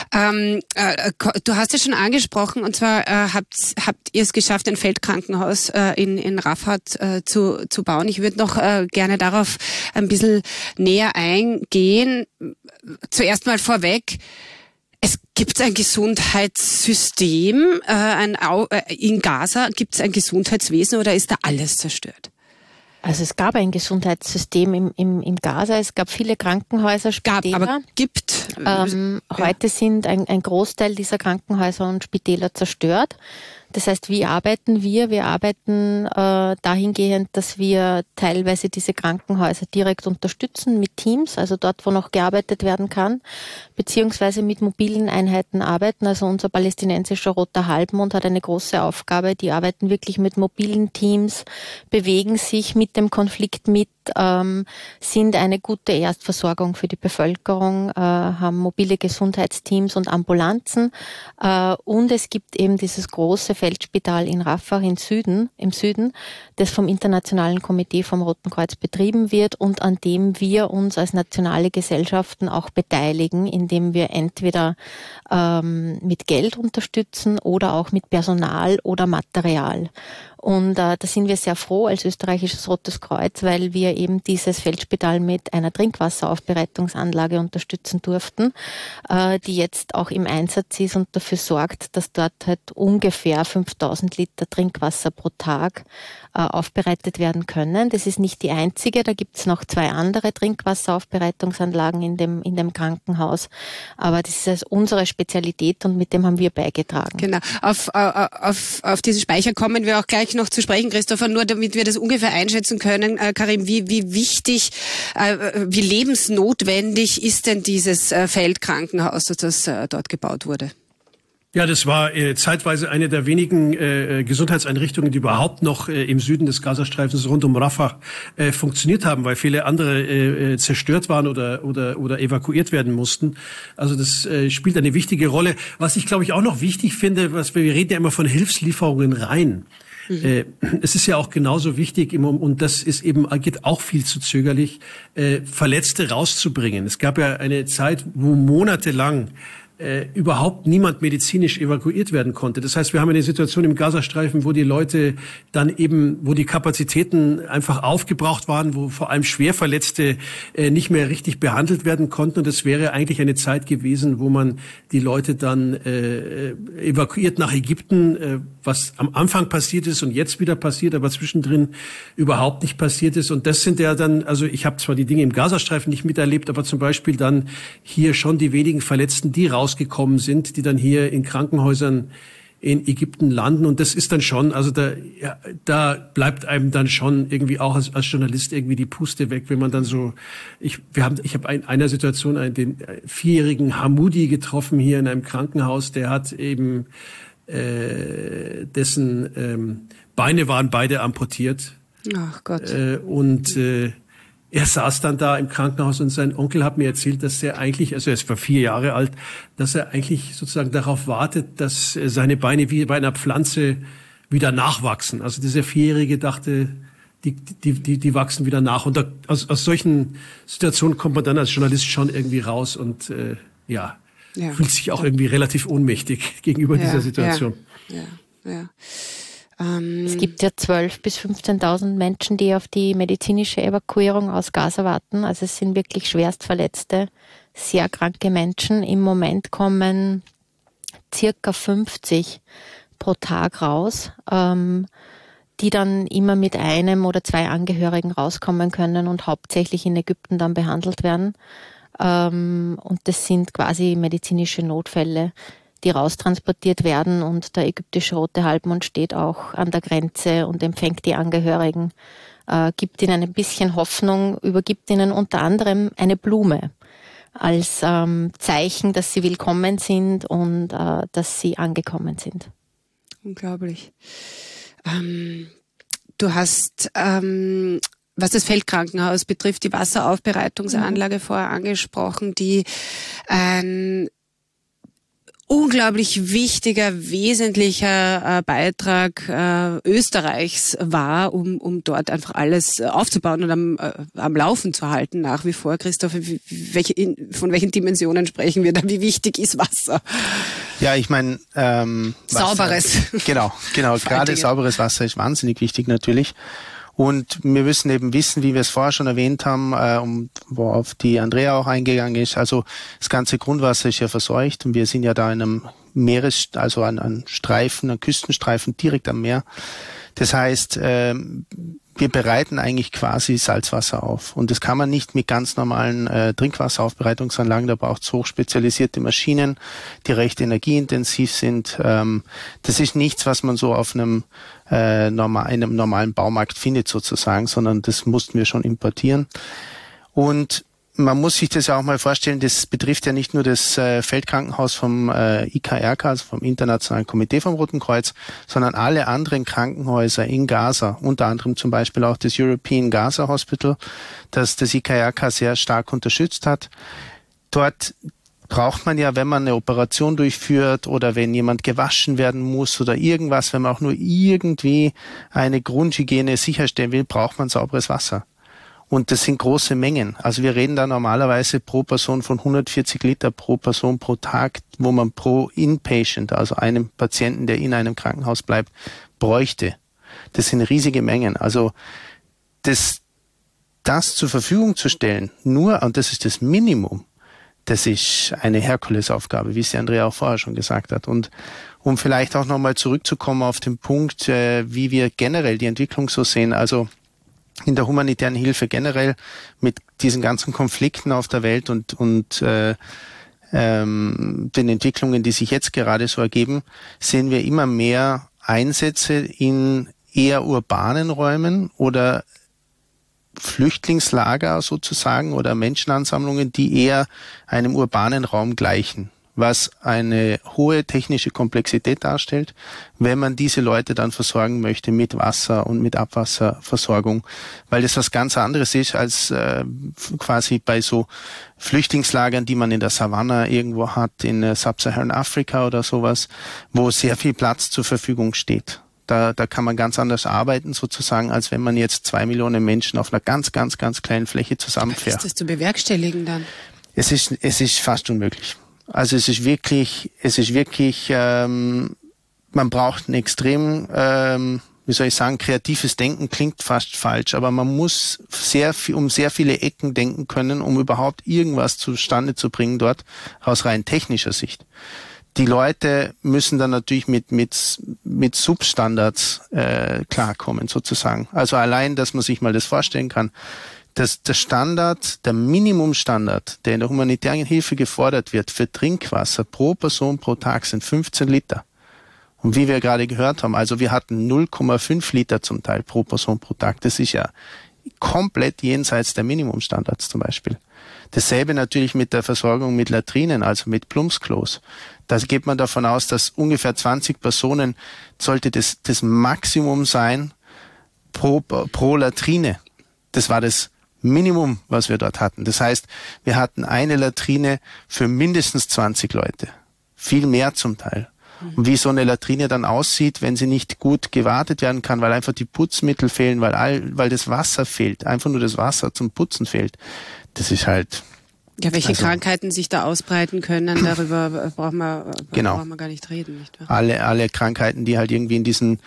Du hast ja schon angesprochen, und zwar habt ihr es geschafft, ein Feldkrankenhaus in Rafah zu bauen. Ich würde noch gerne darauf ein bisschen näher eingehen. Zuerst mal vorweg. Es gibt ein Gesundheitssystem in Gaza. Gibt es ein Gesundheitswesen oder ist da alles zerstört? Also es gab ein Gesundheitssystem im Gaza. Es gab viele Krankenhäuser, Spitäler. Heute sind ein Großteil dieser Krankenhäuser und Spitäler zerstört. Das heißt, wie arbeiten wir? Wir arbeiten dahingehend, dass wir teilweise diese Krankenhäuser direkt unterstützen mit Teams, also dort, wo noch gearbeitet werden kann, beziehungsweise mit mobilen Einheiten arbeiten. Also unser palästinensischer Roter Halbmond hat eine große Aufgabe. Die arbeiten wirklich mit mobilen Teams, bewegen sich mit dem Konflikt mit, sind eine gute Erstversorgung für die Bevölkerung, haben mobile Gesundheitsteams und Ambulanzen. Und es gibt eben dieses große Feldspital in Rafah im Süden, das vom Internationalen Komitee vom Roten Kreuz betrieben wird und an dem wir uns als nationale Gesellschaften auch beteiligen, indem wir entweder mit Geld unterstützen oder auch mit Personal oder Material. Und da sind wir sehr froh als österreichisches Rotes Kreuz, weil wir eben dieses Feldspital mit einer Trinkwasseraufbereitungsanlage unterstützen durften, die jetzt auch im Einsatz ist und dafür sorgt, dass dort halt ungefähr 5000 Liter Trinkwasser pro Tag aufbereitet werden können. Das ist nicht die einzige, da gibt es noch 2 andere Trinkwasseraufbereitungsanlagen in dem Krankenhaus. Aber das ist also unsere Spezialität und mit dem haben wir beigetragen. Genau. Auf diese Speicher kommen wir auch gleich noch zu sprechen, Christopher, nur damit wir das ungefähr einschätzen können. Karim, wie wichtig, wie lebensnotwendig ist denn dieses Feldkrankenhaus, das dort gebaut wurde? Ja, das war zeitweise eine der wenigen Gesundheitseinrichtungen, die überhaupt noch im Süden des Gazastreifens rund um Rafah funktioniert haben, weil viele andere zerstört waren oder evakuiert werden mussten. Also das spielt eine wichtige Rolle. Was ich, glaube ich, auch noch wichtig finde, wir reden ja immer von Hilfslieferungen rein. Es ist ja auch genauso wichtig, und das ist eben, geht auch viel zu zögerlich, Verletzte rauszubringen. Es gab ja eine Zeit, wo monatelang überhaupt niemand medizinisch evakuiert werden konnte. Das heißt, wir haben eine Situation im Gazastreifen, wo die Leute dann eben, wo die Kapazitäten einfach aufgebraucht waren, wo vor allem Schwerverletzte nicht mehr richtig behandelt werden konnten. Und es wäre eigentlich eine Zeit gewesen, wo man die Leute dann evakuiert nach Ägypten, was am Anfang passiert ist und jetzt wieder passiert, aber zwischendrin überhaupt nicht passiert ist. Und das sind ja dann, also ich habe zwar die Dinge im Gazastreifen nicht miterlebt, aber zum Beispiel dann hier schon die wenigen Verletzten, die rausgekommen sind, die dann hier in Krankenhäusern in Ägypten landen. Und das ist dann schon, also da bleibt einem dann schon irgendwie auch als Journalist irgendwie die Puste weg, wenn man dann so, ich habe in einer Situation den 4-jährigen Hamoudi getroffen hier in einem Krankenhaus, der hat eben dessen Beine waren beide amputiert. Ach Gott. Er saß dann da im Krankenhaus und sein Onkel hat mir erzählt, dass er eigentlich, also er war 4 Jahre alt, dass er eigentlich sozusagen darauf wartet, dass seine Beine wie bei einer Pflanze wieder nachwachsen. Also dieser 4-Jährige dachte, die wachsen wieder nach. Und aus solchen Situationen kommt man dann als Journalist schon irgendwie raus und fühlt sich auch irgendwie relativ ohnmächtig gegenüber dieser Situation. Ja. Es gibt ja 12.000 bis 15.000 Menschen, die auf die medizinische Evakuierung aus Gaza warten. Also es sind wirklich schwerst verletzte, sehr kranke Menschen. Im Moment kommen circa 50 pro Tag raus, die dann immer mit einem oder 2 Angehörigen rauskommen können und hauptsächlich in Ägypten dann behandelt werden. Und das sind quasi medizinische Notfälle, die raustransportiert werden, und der ägyptische Rote Halbmond steht auch an der Grenze und empfängt die Angehörigen, gibt ihnen ein bisschen Hoffnung, übergibt ihnen unter anderem eine Blume als Zeichen, dass sie willkommen sind und dass sie angekommen sind. Unglaublich. Du hast, was das Feldkrankenhaus betrifft, die Wasseraufbereitungsanlage vorher angesprochen, die ein unglaublich wichtiger, wesentlicher Beitrag Österreichs war, um dort einfach alles aufzubauen und am Laufen zu halten nach wie vor. Christoph, von welchen Dimensionen sprechen wir da? Wie wichtig ist Wasser? Ja, ich meine sauberes. Genau. Gerade sauberes Wasser ist wahnsinnig wichtig natürlich. Und wir müssen eben wissen, wie wir es vorher schon erwähnt haben, worauf die Andrea auch eingegangen ist. Also das ganze Grundwasser ist ja verseucht und wir sind ja da in einem an Küstenstreifen direkt am Meer. Das heißt, wir bereiten eigentlich quasi Salzwasser auf. Und das kann man nicht mit ganz normalen Trinkwasseraufbereitungsanlagen. Da braucht es hochspezialisierte Maschinen, die recht energieintensiv sind. Das ist nichts, was man so auf einem normalen Baumarkt findet sozusagen, sondern das mussten wir schon importieren. Und man muss sich das ja auch mal vorstellen, das betrifft ja nicht nur das Feldkrankenhaus vom IKRK, also vom Internationalen Komitee vom Roten Kreuz, sondern alle anderen Krankenhäuser in Gaza, unter anderem zum Beispiel auch das European Gaza Hospital, das IKRK sehr stark unterstützt hat. Dort braucht man ja, wenn man eine Operation durchführt oder wenn jemand gewaschen werden muss oder irgendwas, wenn man auch nur irgendwie eine Grundhygiene sicherstellen will, braucht man sauberes Wasser. Und das sind große Mengen. Also wir reden da normalerweise pro Person von 140 Liter pro Person pro Tag, wo man pro Inpatient, also einem Patienten, der in einem Krankenhaus bleibt, bräuchte. Das sind riesige Mengen. Also das zur Verfügung zu stellen, und das ist das Minimum, das ist eine Herkulesaufgabe, wie es die Andrea auch vorher schon gesagt hat. Und um vielleicht auch nochmal zurückzukommen auf den Punkt, wie wir generell die Entwicklung so sehen, also in der humanitären Hilfe generell mit diesen ganzen Konflikten auf der Welt und den Entwicklungen, die sich jetzt gerade so ergeben, sehen wir immer mehr Einsätze in eher urbanen Räumen oder Flüchtlingslager sozusagen oder Menschenansammlungen, die eher einem urbanen Raum gleichen. was eine hohe technische Komplexität darstellt, wenn man diese Leute dann versorgen möchte mit Wasser und mit Abwasserversorgung, weil das was ganz anderes ist als quasi bei so Flüchtlingslagern, die man in der Savanne irgendwo hat, in Sub-Saharan Afrika oder sowas, wo sehr viel Platz zur Verfügung steht. Da kann man ganz anders arbeiten sozusagen, als wenn man jetzt 2 Millionen Menschen auf einer ganz, ganz, ganz kleinen Fläche zusammenfährt. Ist das zu bewerkstelligen dann? Es ist fast unmöglich. Also es ist wirklich, man braucht ein extrem, kreatives Denken klingt fast falsch, aber man muss um sehr viele Ecken denken können, um überhaupt irgendwas zustande zu bringen dort aus rein technischer Sicht. Die Leute müssen dann natürlich mit Substandards klarkommen sozusagen. Also allein, dass man sich mal das vorstellen kann, dass der Minimumstandard, der in der humanitären Hilfe gefordert wird für Trinkwasser pro Person pro Tag sind 15 Liter. Und wie wir gerade gehört haben, also wir hatten 0,5 Liter zum Teil pro Person pro Tag. Das ist ja komplett jenseits der Minimumstandards zum Beispiel. Dasselbe natürlich mit der Versorgung mit Latrinen, also mit Plumpsklos. Da geht man davon aus, dass ungefähr 20 Personen sollte das Maximum sein pro Latrine. Das war das Minimum, was wir dort hatten. Das heißt, wir hatten eine Latrine für mindestens 20 Leute. Viel mehr zum Teil. Und wie so eine Latrine dann aussieht, wenn sie nicht gut gewartet werden kann, weil einfach die Putzmittel fehlen, weil das Wasser fehlt, einfach nur das Wasser zum Putzen fehlt. Das ist halt... Ja, welche Krankheiten sich da ausbreiten können, darüber brauchen wir gar nicht reden. Nicht wahr? Alle Krankheiten, die halt irgendwie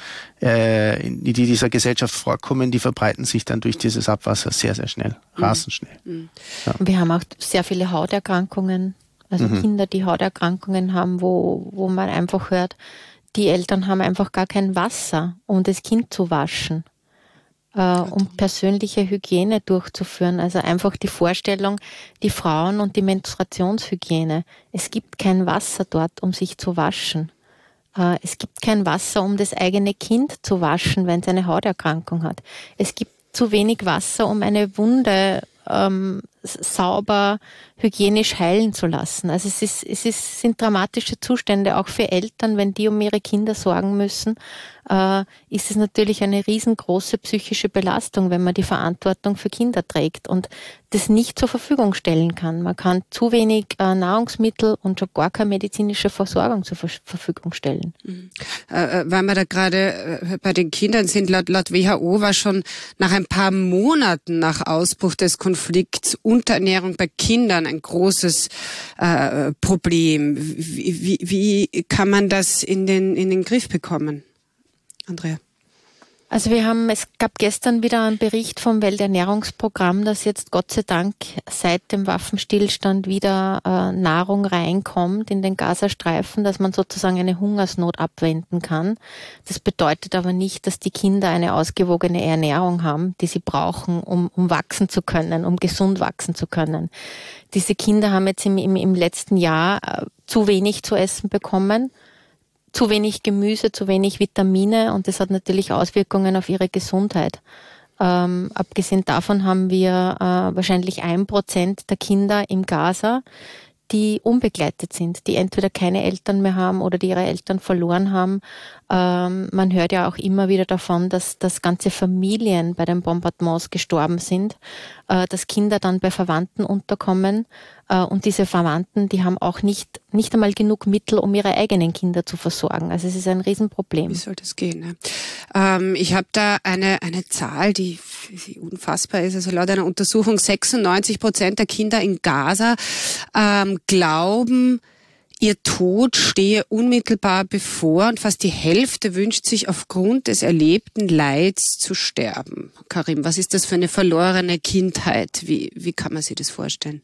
in dieser Gesellschaft vorkommen, die verbreiten sich dann durch dieses Abwasser sehr, sehr schnell, rasend schnell. Ja. Wir haben auch sehr viele Hauterkrankungen, also Kinder, die Hauterkrankungen haben, wo man einfach hört, die Eltern haben einfach gar kein Wasser, um das Kind zu waschen. Um persönliche Hygiene durchzuführen. Also einfach die Vorstellung, die Frauen und die Menstruationshygiene. Es gibt kein Wasser dort, um sich zu waschen. Es gibt kein Wasser, um das eigene Kind zu waschen, wenn es eine Hauterkrankung hat. Es gibt zu wenig Wasser, um eine Wunde sauber, hygienisch heilen zu lassen. Also es sind dramatische Zustände, auch für Eltern, wenn die um ihre Kinder sorgen müssen, ist es natürlich eine riesengroße psychische Belastung, wenn man die Verantwortung für Kinder trägt und das nicht zur Verfügung stellen kann. Man kann zu wenig Nahrungsmittel und schon gar keine medizinische Versorgung zur Verfügung stellen. Weil wir da gerade bei den Kindern sind, laut WHO war schon nach ein paar Monaten nach Ausbruch des Konflikts Unterernährung bei Kindern ein großes Problem. Wie kann man das in den Griff bekommen? Andrea? Also es gab gestern wieder einen Bericht vom Welternährungsprogramm, dass jetzt Gott sei Dank seit dem Waffenstillstand wieder Nahrung reinkommt in den Gazastreifen, dass man sozusagen eine Hungersnot abwenden kann. Das bedeutet aber nicht, dass die Kinder eine ausgewogene Ernährung haben, die sie brauchen, um wachsen zu können, um gesund wachsen zu können. Diese Kinder haben jetzt im letzten Jahr zu wenig zu essen bekommen. Zu wenig Gemüse, zu wenig Vitamine und das hat natürlich Auswirkungen auf ihre Gesundheit. Abgesehen davon haben wir wahrscheinlich 1% der Kinder im Gaza, die unbegleitet sind, die entweder keine Eltern mehr haben oder die ihre Eltern verloren haben. Man hört ja auch immer wieder davon, dass ganze Familien bei den Bombardements gestorben sind, dass Kinder dann bei Verwandten unterkommen und diese Verwandten, die haben auch nicht einmal genug Mittel, um ihre eigenen Kinder zu versorgen. Also es ist ein Riesenproblem. Wie soll das gehen? Ne? Ich habe da eine Zahl, die unfassbar ist. Also laut einer Untersuchung 96% der Kinder in Gaza glauben, ihr Tod stehe unmittelbar bevor und fast die Hälfte wünscht sich aufgrund des erlebten Leids zu sterben. Karim, was ist das für eine verlorene Kindheit? Wie kann man sich das vorstellen?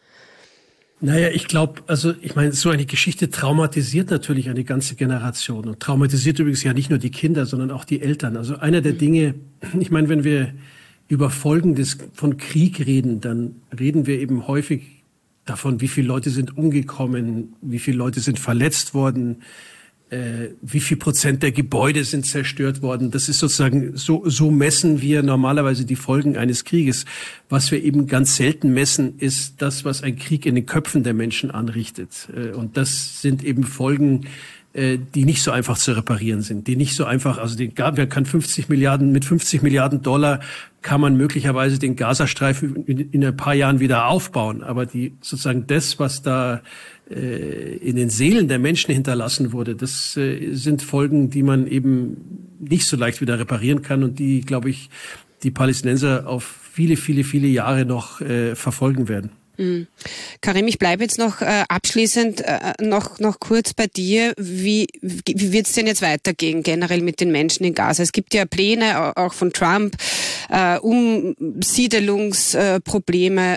Naja, ich glaube, so eine Geschichte traumatisiert natürlich eine ganze Generation und traumatisiert übrigens ja nicht nur die Kinder, sondern auch die Eltern. Also einer der Dinge, ich meine, wenn wir über Folgen von Krieg reden, dann reden wir eben häufig davon, wie viele Leute sind umgekommen, wie viele Leute sind verletzt worden, wie viel Prozent der Gebäude sind zerstört worden. Das ist sozusagen, so messen wir normalerweise die Folgen eines Krieges. Was wir eben ganz selten messen, ist das, was ein Krieg in den Köpfen der Menschen anrichtet. Und das sind eben Folgen, die nicht so einfach zu reparieren sind, die nicht so einfach, also man kann 50 Milliarden Dollar kann man möglicherweise den Gazastreifen in ein paar Jahren wieder aufbauen. Aber sozusagen das, was da in den Seelen der Menschen hinterlassen wurde, das sind Folgen, die man eben nicht so leicht wieder reparieren kann und die, glaube ich, die Palästinenser auf viele, viele, viele Jahre noch verfolgen werden. Karim, ich bleibe jetzt noch abschließend noch kurz bei dir. Wie wird es denn jetzt weitergehen generell mit den Menschen in Gaza? Es gibt ja Pläne auch von Trump, Umsiedelungsprobleme,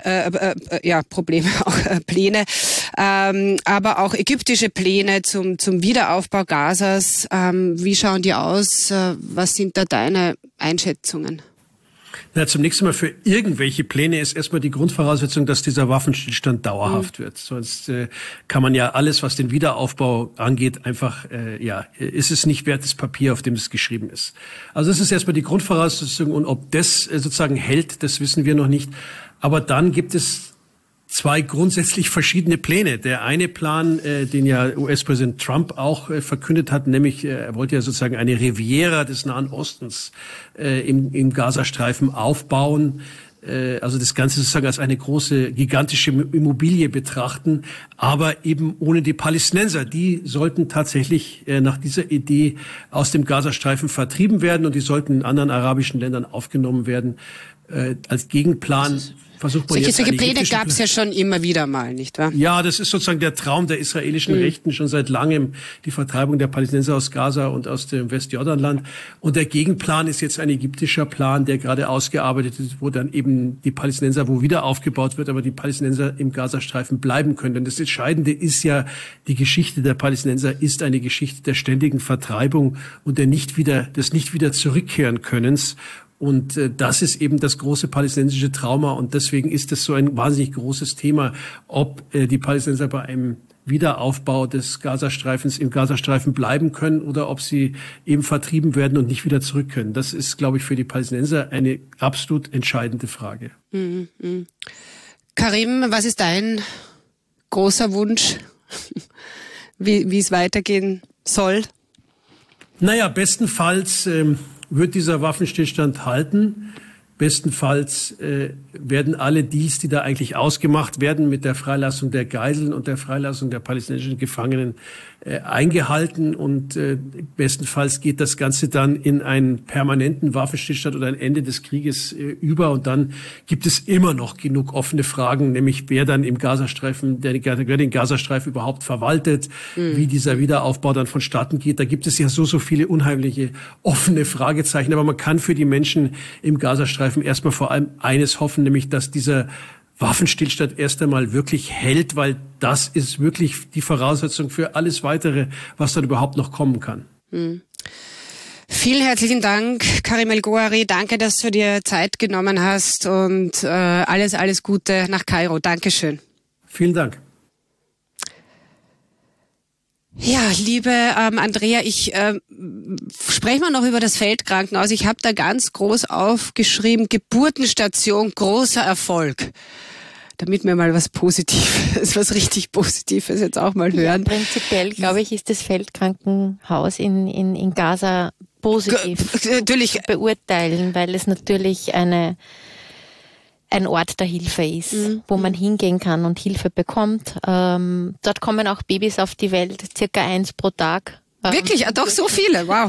Pläne, aber auch ägyptische Pläne zum Wiederaufbau Gazas. Wie schauen die aus? Was sind da deine Einschätzungen? Ja, zunächst einmal für irgendwelche Pläne ist erstmal die Grundvoraussetzung, dass dieser Waffenstillstand dauerhaft wird. Sonst kann man ja alles, was den Wiederaufbau angeht, einfach, ist es nicht wert, das Papier, auf dem es geschrieben ist. Also das ist erstmal die Grundvoraussetzung und ob das sozusagen hält, das wissen wir noch nicht. Aber dann gibt es zwei grundsätzlich verschiedene Pläne. Der eine Plan, den ja US-Präsident Trump auch verkündet hat, nämlich er wollte ja sozusagen eine Riviera des Nahen Ostens im Gazastreifen aufbauen. Also das Ganze sozusagen als eine große, gigantische Immobilie betrachten, aber eben ohne die Palästinenser. Die sollten tatsächlich nach dieser Idee aus dem Gazastreifen vertrieben werden und die sollten in anderen arabischen Ländern aufgenommen werden. Als Gegenplan versucht man solche Pläne gab es ja schon immer wieder mal, nicht wahr? Ja, das ist sozusagen der Traum der israelischen Rechten schon seit langem, die Vertreibung der Palästinenser aus Gaza und aus dem Westjordanland. Und der Gegenplan ist jetzt ein ägyptischer Plan, der gerade ausgearbeitet ist, wo dann eben die Palästinenser, wo wieder aufgebaut wird, aber die Palästinenser im Gazastreifen bleiben können. Denn das Entscheidende ist ja, die Geschichte der Palästinenser ist eine Geschichte der ständigen Vertreibung und des nicht wieder zurückkehren Könnens. Und das ist eben das große palästinensische Trauma und deswegen ist es so ein wahnsinnig großes Thema, ob die Palästinenser bei einem Wiederaufbau des Gazastreifens im Gazastreifen bleiben können oder ob sie eben vertrieben werden und nicht wieder zurück können. Das ist, glaube ich, für die Palästinenser eine absolut entscheidende Frage. Karim, was ist dein großer Wunsch, wie es weitergehen soll? Naja, bestenfalls wird dieser Waffenstillstand halten. Bestenfalls werden alle Deals, die da eigentlich ausgemacht werden, mit der Freilassung der Geiseln und der Freilassung der palästinensischen Gefangenen eingehalten. Und bestenfalls geht das Ganze dann in einen permanenten Waffenstillstand oder ein Ende des Krieges über. Und dann gibt es immer noch genug offene Fragen, nämlich wer dann im Gazastreifen, wer den Gazastreifen überhaupt verwaltet, wie dieser Wiederaufbau dann vonstatten geht. Da gibt es ja so viele unheimliche offene Fragezeichen. Aber man kann für die Menschen im Gazastreifen erstmal vor allem eines hoffen, nämlich dass dieser Waffenstillstand erst einmal wirklich hält, weil das ist wirklich die Voraussetzung für alles Weitere, was dann überhaupt noch kommen kann. Vielen herzlichen Dank, Karim El-Gouari. Danke, dass du dir Zeit genommen hast und alles Gute nach Kairo. Dankeschön. Vielen Dank. Ja, liebe Andrea, ich spreche mal noch über das Feldkrankenhaus. Ich habe da ganz groß aufgeschrieben, Geburtenstation, großer Erfolg. Damit wir mal was Positives, was richtig Positives jetzt auch mal hören. Ja, prinzipiell, glaube ich, ist das Feldkrankenhaus in Gaza positiv natürlich zu beurteilen, weil es natürlich ein Ort der Hilfe ist, wo man hingehen kann und Hilfe bekommt. Dort kommen auch Babys auf die Welt, circa 1 pro Tag. Wirklich? Doch so viele? Wow.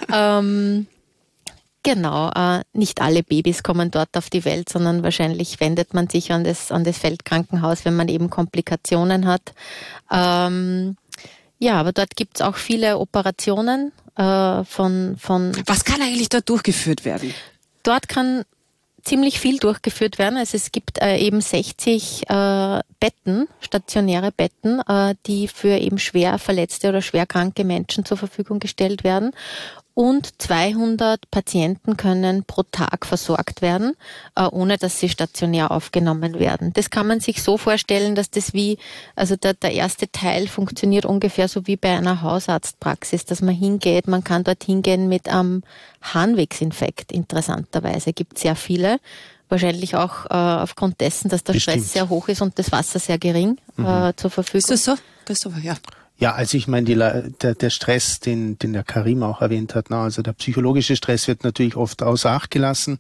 Genau, nicht alle Babys kommen dort auf die Welt, sondern wahrscheinlich wendet man sich an das Feldkrankenhaus, wenn man eben Komplikationen hat. Ja, aber dort gibt's auch viele Operationen von. Was kann eigentlich dort durchgeführt werden? Dort kann ziemlich viel durchgeführt werden. Also es gibt eben 60 Betten, stationäre Betten, die für eben schwer verletzte oder schwer kranke Menschen zur Verfügung gestellt werden. und 200 Patienten können pro Tag versorgt werden, ohne dass sie stationär aufgenommen werden. Das kann man sich so vorstellen, dass das der erste Teil funktioniert ungefähr so wie bei einer Hausarztpraxis, dass man hingeht, man kann dort hingehen mit einem Harnwegsinfekt, interessanterweise. Gibt es sehr viele. Wahrscheinlich auch aufgrund dessen, dass der Stress sehr hoch ist und das Wasser sehr gering zur Verfügung. Ist das so, Christopher? Ja. Ja, also ich meine, der Stress, den der Karim auch erwähnt hat, also der psychologische Stress wird natürlich oft außer Acht gelassen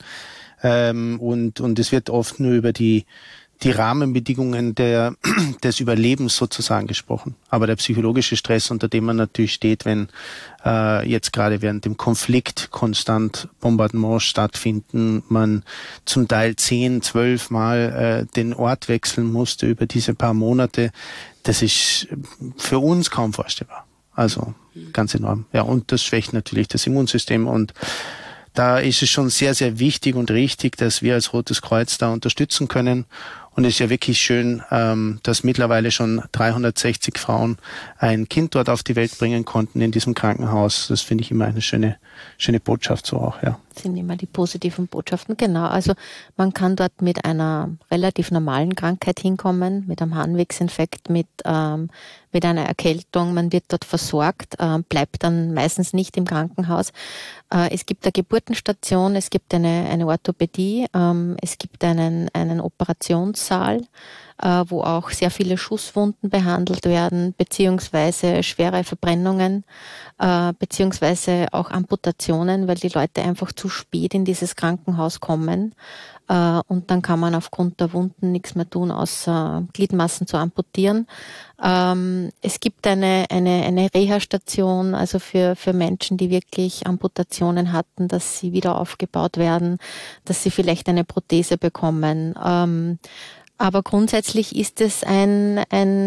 und es wird oft nur über die Rahmenbedingungen des Überlebens sozusagen gesprochen. Aber der psychologische Stress, unter dem man natürlich steht, wenn jetzt gerade während dem Konflikt konstant Bombardements stattfinden, man zum Teil 10, 12 Mal den Ort wechseln musste über diese paar Monate, das ist für uns kaum vorstellbar. Also ganz enorm. Ja, und das schwächt natürlich das Immunsystem und da ist es schon sehr, sehr wichtig und richtig, dass wir als Rotes Kreuz da unterstützen können. Und es ist ja wirklich schön, dass mittlerweile schon 360 Frauen ein Kind dort auf die Welt bringen konnten in diesem Krankenhaus. Das finde ich immer eine schöne Botschaft so auch, ja. Das sind immer die positiven Botschaften, genau. Also man kann dort mit einer relativ normalen Krankheit hinkommen, mit einem Harnwegsinfekt, mit einer Erkältung. Man wird dort versorgt, bleibt dann meistens nicht im Krankenhaus. Es gibt eine Geburtenstation, es gibt eine Orthopädie, es gibt einen Operationssaal, wo auch sehr viele Schusswunden behandelt werden, beziehungsweise schwere Verbrennungen, beziehungsweise auch Amputationen, weil die Leute einfach zu spät in dieses Krankenhaus kommen. Und dann kann man aufgrund der Wunden nichts mehr tun, außer Gliedmaßen zu amputieren. Es gibt eine Reha-Station, also für Menschen, die wirklich Amputationen hatten, dass sie wieder aufgebaut werden, dass sie vielleicht eine Prothese bekommen. Aber grundsätzlich ist es eine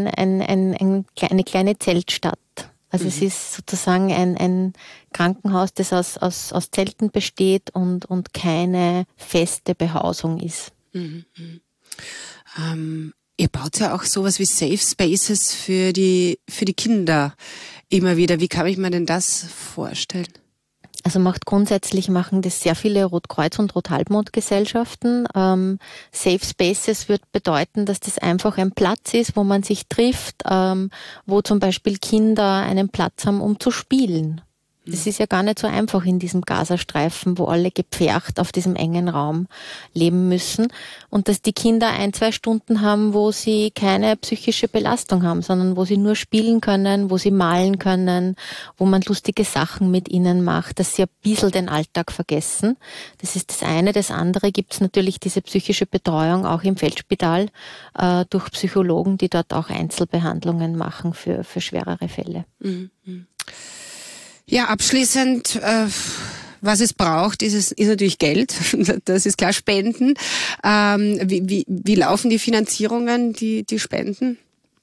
kleine Zeltstadt. Also es ist sozusagen ein Krankenhaus, das aus Zelten besteht und keine feste Behausung ist. Ihr baut ja auch sowas wie Safe Spaces für die Kinder immer wieder. Wie kann ich mir denn das vorstellen? Also machen das sehr viele Rotkreuz- und Rothalbmond-Gesellschaften. Safe Spaces wird bedeuten, dass das einfach ein Platz ist, wo man sich trifft, wo zum Beispiel Kinder einen Platz haben, um zu spielen. Das ist ja gar nicht so einfach in diesem Gazastreifen, wo alle gepfercht auf diesem engen Raum leben müssen. Und dass die Kinder 1-2 Stunden haben, wo sie keine psychische Belastung haben, sondern wo sie nur spielen können, wo sie malen können, wo man lustige Sachen mit ihnen macht, dass sie ein bisschen den Alltag vergessen. Das ist das eine. Das andere gibt es natürlich diese psychische Betreuung auch im Feldspital durch Psychologen, die dort auch Einzelbehandlungen machen für schwerere Fälle. Mhm. Ja, abschließend, was es braucht, ist natürlich Geld. Das ist klar, Spenden. Wie laufen die Finanzierungen, die Spenden?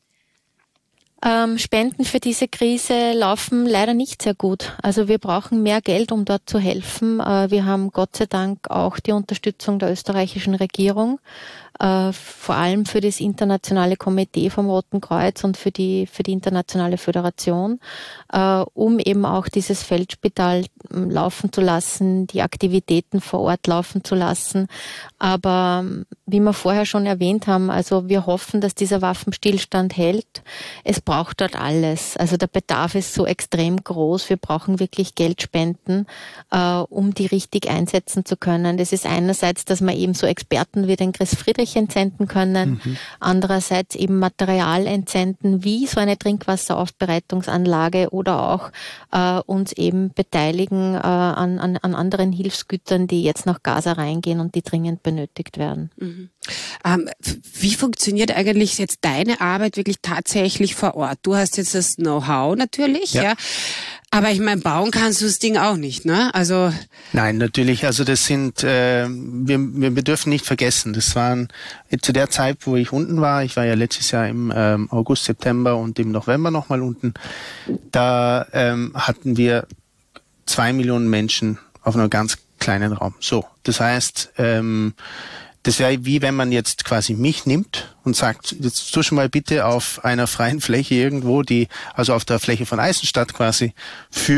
Spenden für diese Krise laufen leider nicht sehr gut. Also wir brauchen mehr Geld, um dort zu helfen. Wir haben Gott sei Dank auch die Unterstützung der österreichischen Regierung, vor allem für das internationale Komitee vom Roten Kreuz und für die internationale Föderation, um eben auch dieses Feldspital laufen zu lassen, die Aktivitäten vor Ort laufen zu lassen. Aber wie wir vorher schon erwähnt haben, also wir hoffen, dass dieser Waffenstillstand hält. Es braucht dort alles. Also der Bedarf ist so extrem groß. Wir brauchen wirklich Geldspenden, um die richtig einsetzen zu können. Das ist einerseits, dass wir eben so Experten wie den Chris Friedrich entsenden können, andererseits eben Material entsenden, wie so eine Trinkwasseraufbereitungsanlage oder auch uns eben beteiligen an anderen Hilfsgütern, die jetzt nach Gaza reingehen und die dringend benötigt werden. Wie funktioniert eigentlich jetzt deine Arbeit wirklich tatsächlich vor Ort? Du hast jetzt das Know-how natürlich, ja. Aber ich meine, bauen kannst du das Ding auch nicht, ne? Also nein, natürlich. Also das sind, wir dürfen nicht vergessen, das waren zu der Zeit, wo ich unten war, ich war ja letztes Jahr im August, September und im November nochmal unten, da hatten wir 2 Millionen Menschen auf einem ganz kleinen Raum. So, das heißt, das wäre wie wenn man jetzt quasi mich nimmt und sagt, jetzt tu schon mal bitte auf einer freien Fläche irgendwo, also auf der Fläche von Eisenstadt quasi, für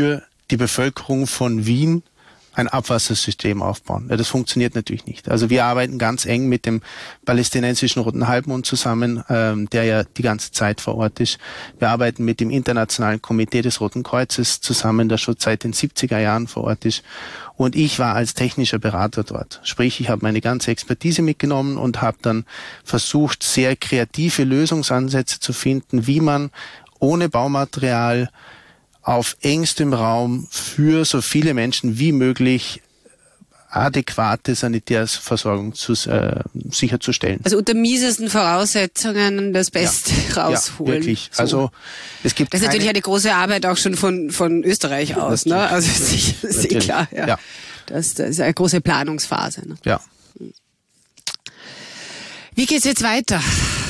die Bevölkerung von Wien ein Abwassersystem aufbauen. Ja, das funktioniert natürlich nicht. Also wir arbeiten ganz eng mit dem palästinensischen Roten Halbmond zusammen, der ja die ganze Zeit vor Ort ist. Wir arbeiten mit dem Internationalen Komitee des Roten Kreuzes zusammen, das schon seit den 70er Jahren vor Ort ist. Und ich war als technischer Berater dort. Sprich, ich habe meine ganze Expertise mitgenommen und habe dann versucht, sehr kreative Lösungsansätze zu finden, wie man ohne Baumaterial auf engstem Raum für so viele Menschen wie möglich adäquate Sanitärsversorgung sicherzustellen. Also unter miesesten Voraussetzungen das Beste rausholen. Ja, wirklich. So. Also es gibt das ist natürlich eine große Arbeit auch schon von Österreich aus, ne? Also ist klar, ja. Das ist eine große Planungsphase. Ne? Ja. Wie geht's jetzt weiter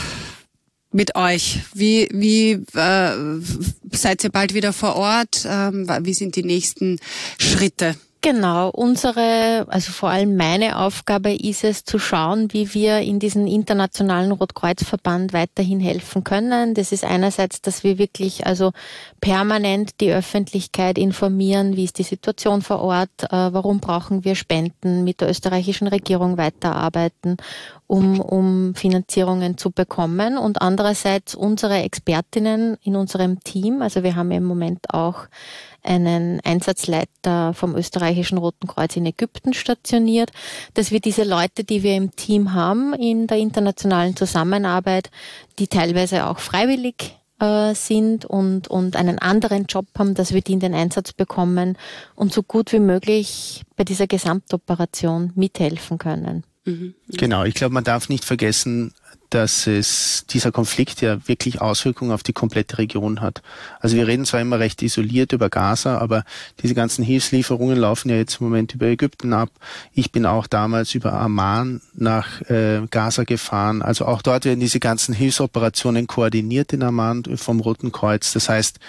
mit euch? Wie seid ihr bald wieder vor Ort? Wie sind die nächsten Schritte? Genau, also vor allem meine Aufgabe ist es, zu schauen, wie wir in diesen internationalen Rotkreuzverband weiterhin helfen können. Das ist einerseits, dass wir wirklich also permanent die Öffentlichkeit informieren, wie ist die Situation vor Ort, warum brauchen wir Spenden, mit der österreichischen Regierung weiterarbeiten, um Finanzierungen zu bekommen, und andererseits unsere Expertinnen in unserem Team, also wir haben im Moment auch einen Einsatzleiter vom österreichischen Roten Kreuz in Ägypten stationiert, dass wir diese Leute, die wir im Team haben in der internationalen Zusammenarbeit, die teilweise auch freiwillig sind und einen anderen Job haben, dass wir die in den Einsatz bekommen und so gut wie möglich bei dieser Gesamtoperation mithelfen können. Genau, ich glaube, man darf nicht vergessen, dass dieser Konflikt ja wirklich Auswirkungen auf die komplette Region hat. Also wir reden zwar immer recht isoliert über Gaza, aber diese ganzen Hilfslieferungen laufen ja jetzt im Moment über Ägypten ab. Ich bin auch damals über Amman nach Gaza gefahren. Also auch dort werden diese ganzen Hilfsoperationen koordiniert in Amman vom Roten Kreuz. Das heißt,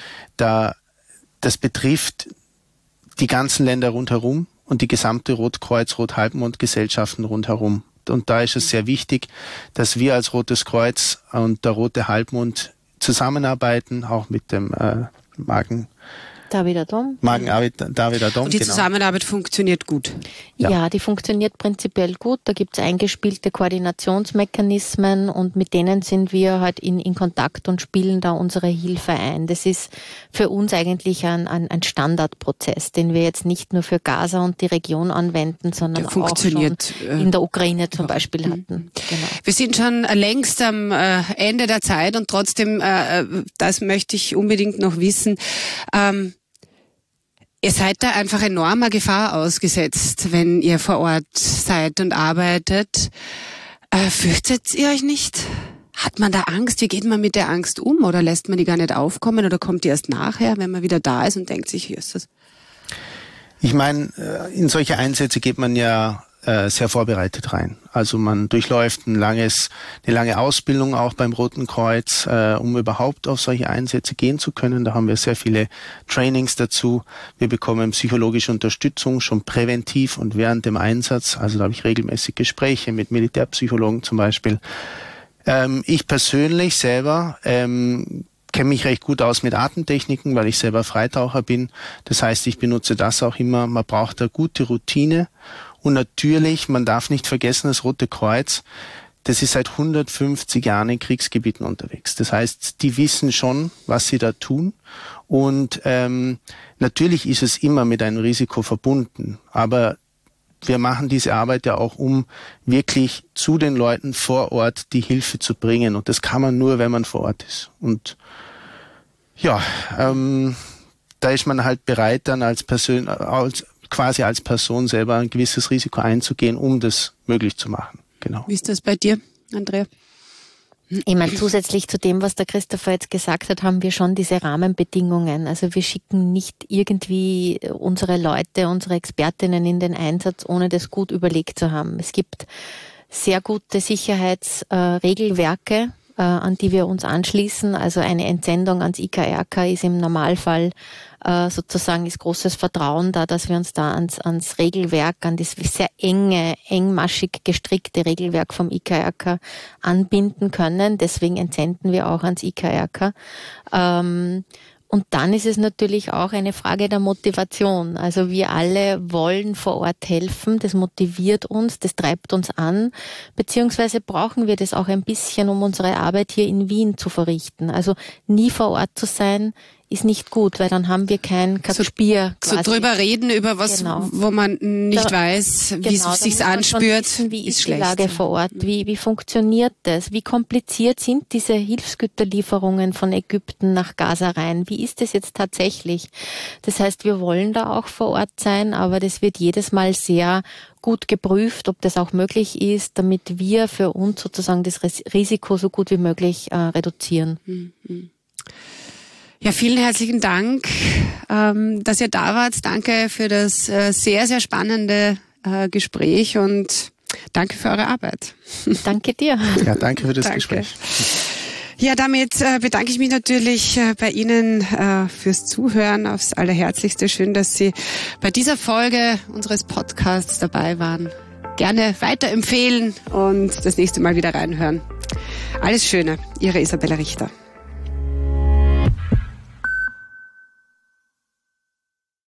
das betrifft die ganzen Länder rundherum und die gesamte Rotkreuz, Rothalbmond-Gesellschaften rundherum. Und da ist es sehr wichtig, dass wir als Rotes Kreuz und der Rote Halbmond zusammenarbeiten, auch mit dem Magen David Adom. Und die Zusammenarbeit funktioniert gut? Ja, die funktioniert prinzipiell gut. Da gibt es eingespielte Koordinationsmechanismen und mit denen sind wir halt in Kontakt und spielen da unsere Hilfe ein. Das ist für uns eigentlich ein Standardprozess, den wir jetzt nicht nur für Gaza und die Region anwenden, sondern auch schon in der Ukraine zum Beispiel hatten. Genau. Wir sind schon längst am Ende der Zeit und trotzdem, das möchte ich unbedingt noch wissen, ihr seid da einfach enormer Gefahr ausgesetzt, wenn ihr vor Ort seid und arbeitet. Fürchtet ihr euch nicht? Hat man da Angst? Wie geht man mit der Angst um? Oder lässt man die gar nicht aufkommen? Oder kommt die erst nachher, wenn man wieder da ist und denkt sich, hier ist das? Ich meine, in solche Einsätze geht man ja sehr vorbereitet rein. Also man durchläuft eine lange Ausbildung auch beim Roten Kreuz, um überhaupt auf solche Einsätze gehen zu können. Da haben wir sehr viele Trainings dazu. Wir bekommen psychologische Unterstützung schon präventiv und während dem Einsatz. Also da habe ich regelmäßig Gespräche mit Militärpsychologen zum Beispiel. Ich persönlich selber kenne mich recht gut aus mit Atemtechniken, weil ich selber Freitaucher bin. Das heißt, ich benutze das auch immer. Man braucht da gute Routine. Und natürlich, man darf nicht vergessen, das Rote Kreuz, das ist seit 150 Jahren in Kriegsgebieten unterwegs. Das heißt, die wissen schon, was sie da tun. Und natürlich ist es immer mit einem Risiko verbunden. Aber wir machen diese Arbeit ja auch, um wirklich zu den Leuten vor Ort die Hilfe zu bringen. Und das kann man nur, wenn man vor Ort ist. Und ja, da ist man halt bereit, dann quasi als Person selber ein gewisses Risiko einzugehen, um das möglich zu machen. Genau. Wie ist das bei dir, Andrea? Ich meine, zusätzlich zu dem, was der Christopher jetzt gesagt hat, haben wir schon diese Rahmenbedingungen. Also wir schicken nicht irgendwie unsere Leute, unsere Expertinnen in den Einsatz, ohne das gut überlegt zu haben. Es gibt sehr gute Sicherheitsregelwerke, an die wir uns anschließen. Also eine Entsendung ans IKRK ist im Normalfall sozusagen ist großes Vertrauen da, dass wir uns da ans Regelwerk, an das sehr engmaschig gestrickte Regelwerk vom IKRK anbinden können. Deswegen entsenden wir auch ans IKRK. Und dann ist es natürlich auch eine Frage der Motivation. Also wir alle wollen vor Ort helfen, das motiviert uns, das treibt uns an, beziehungsweise brauchen wir das auch ein bisschen, um unsere Arbeit hier in Wien zu verrichten. Also nie vor Ort zu sein, ist nicht gut, weil dann haben wir kein Gespür. So drüber reden, über was, wo man nicht weiß, wie es sich anspürt, wissen, wie ist schlecht. Die Lage vor Ort, wie funktioniert das, wie kompliziert sind diese Hilfsgüterlieferungen von Ägypten nach Gaza rein, wie ist das jetzt tatsächlich? Das heißt, wir wollen da auch vor Ort sein, aber das wird jedes Mal sehr gut geprüft, ob das auch möglich ist, damit wir für uns sozusagen das Risiko so gut wie möglich reduzieren. Ja, vielen herzlichen Dank, dass ihr da wart. Danke für das sehr, sehr spannende Gespräch und danke für eure Arbeit. Danke dir. Ja, danke für das Gespräch. Ja, damit bedanke ich mich natürlich bei Ihnen fürs Zuhören aufs Allerherzlichste. Schön, dass Sie bei dieser Folge unseres Podcasts dabei waren. Gerne weiterempfehlen und das nächste Mal wieder reinhören. Alles Schöne, Ihre Isabella Richter.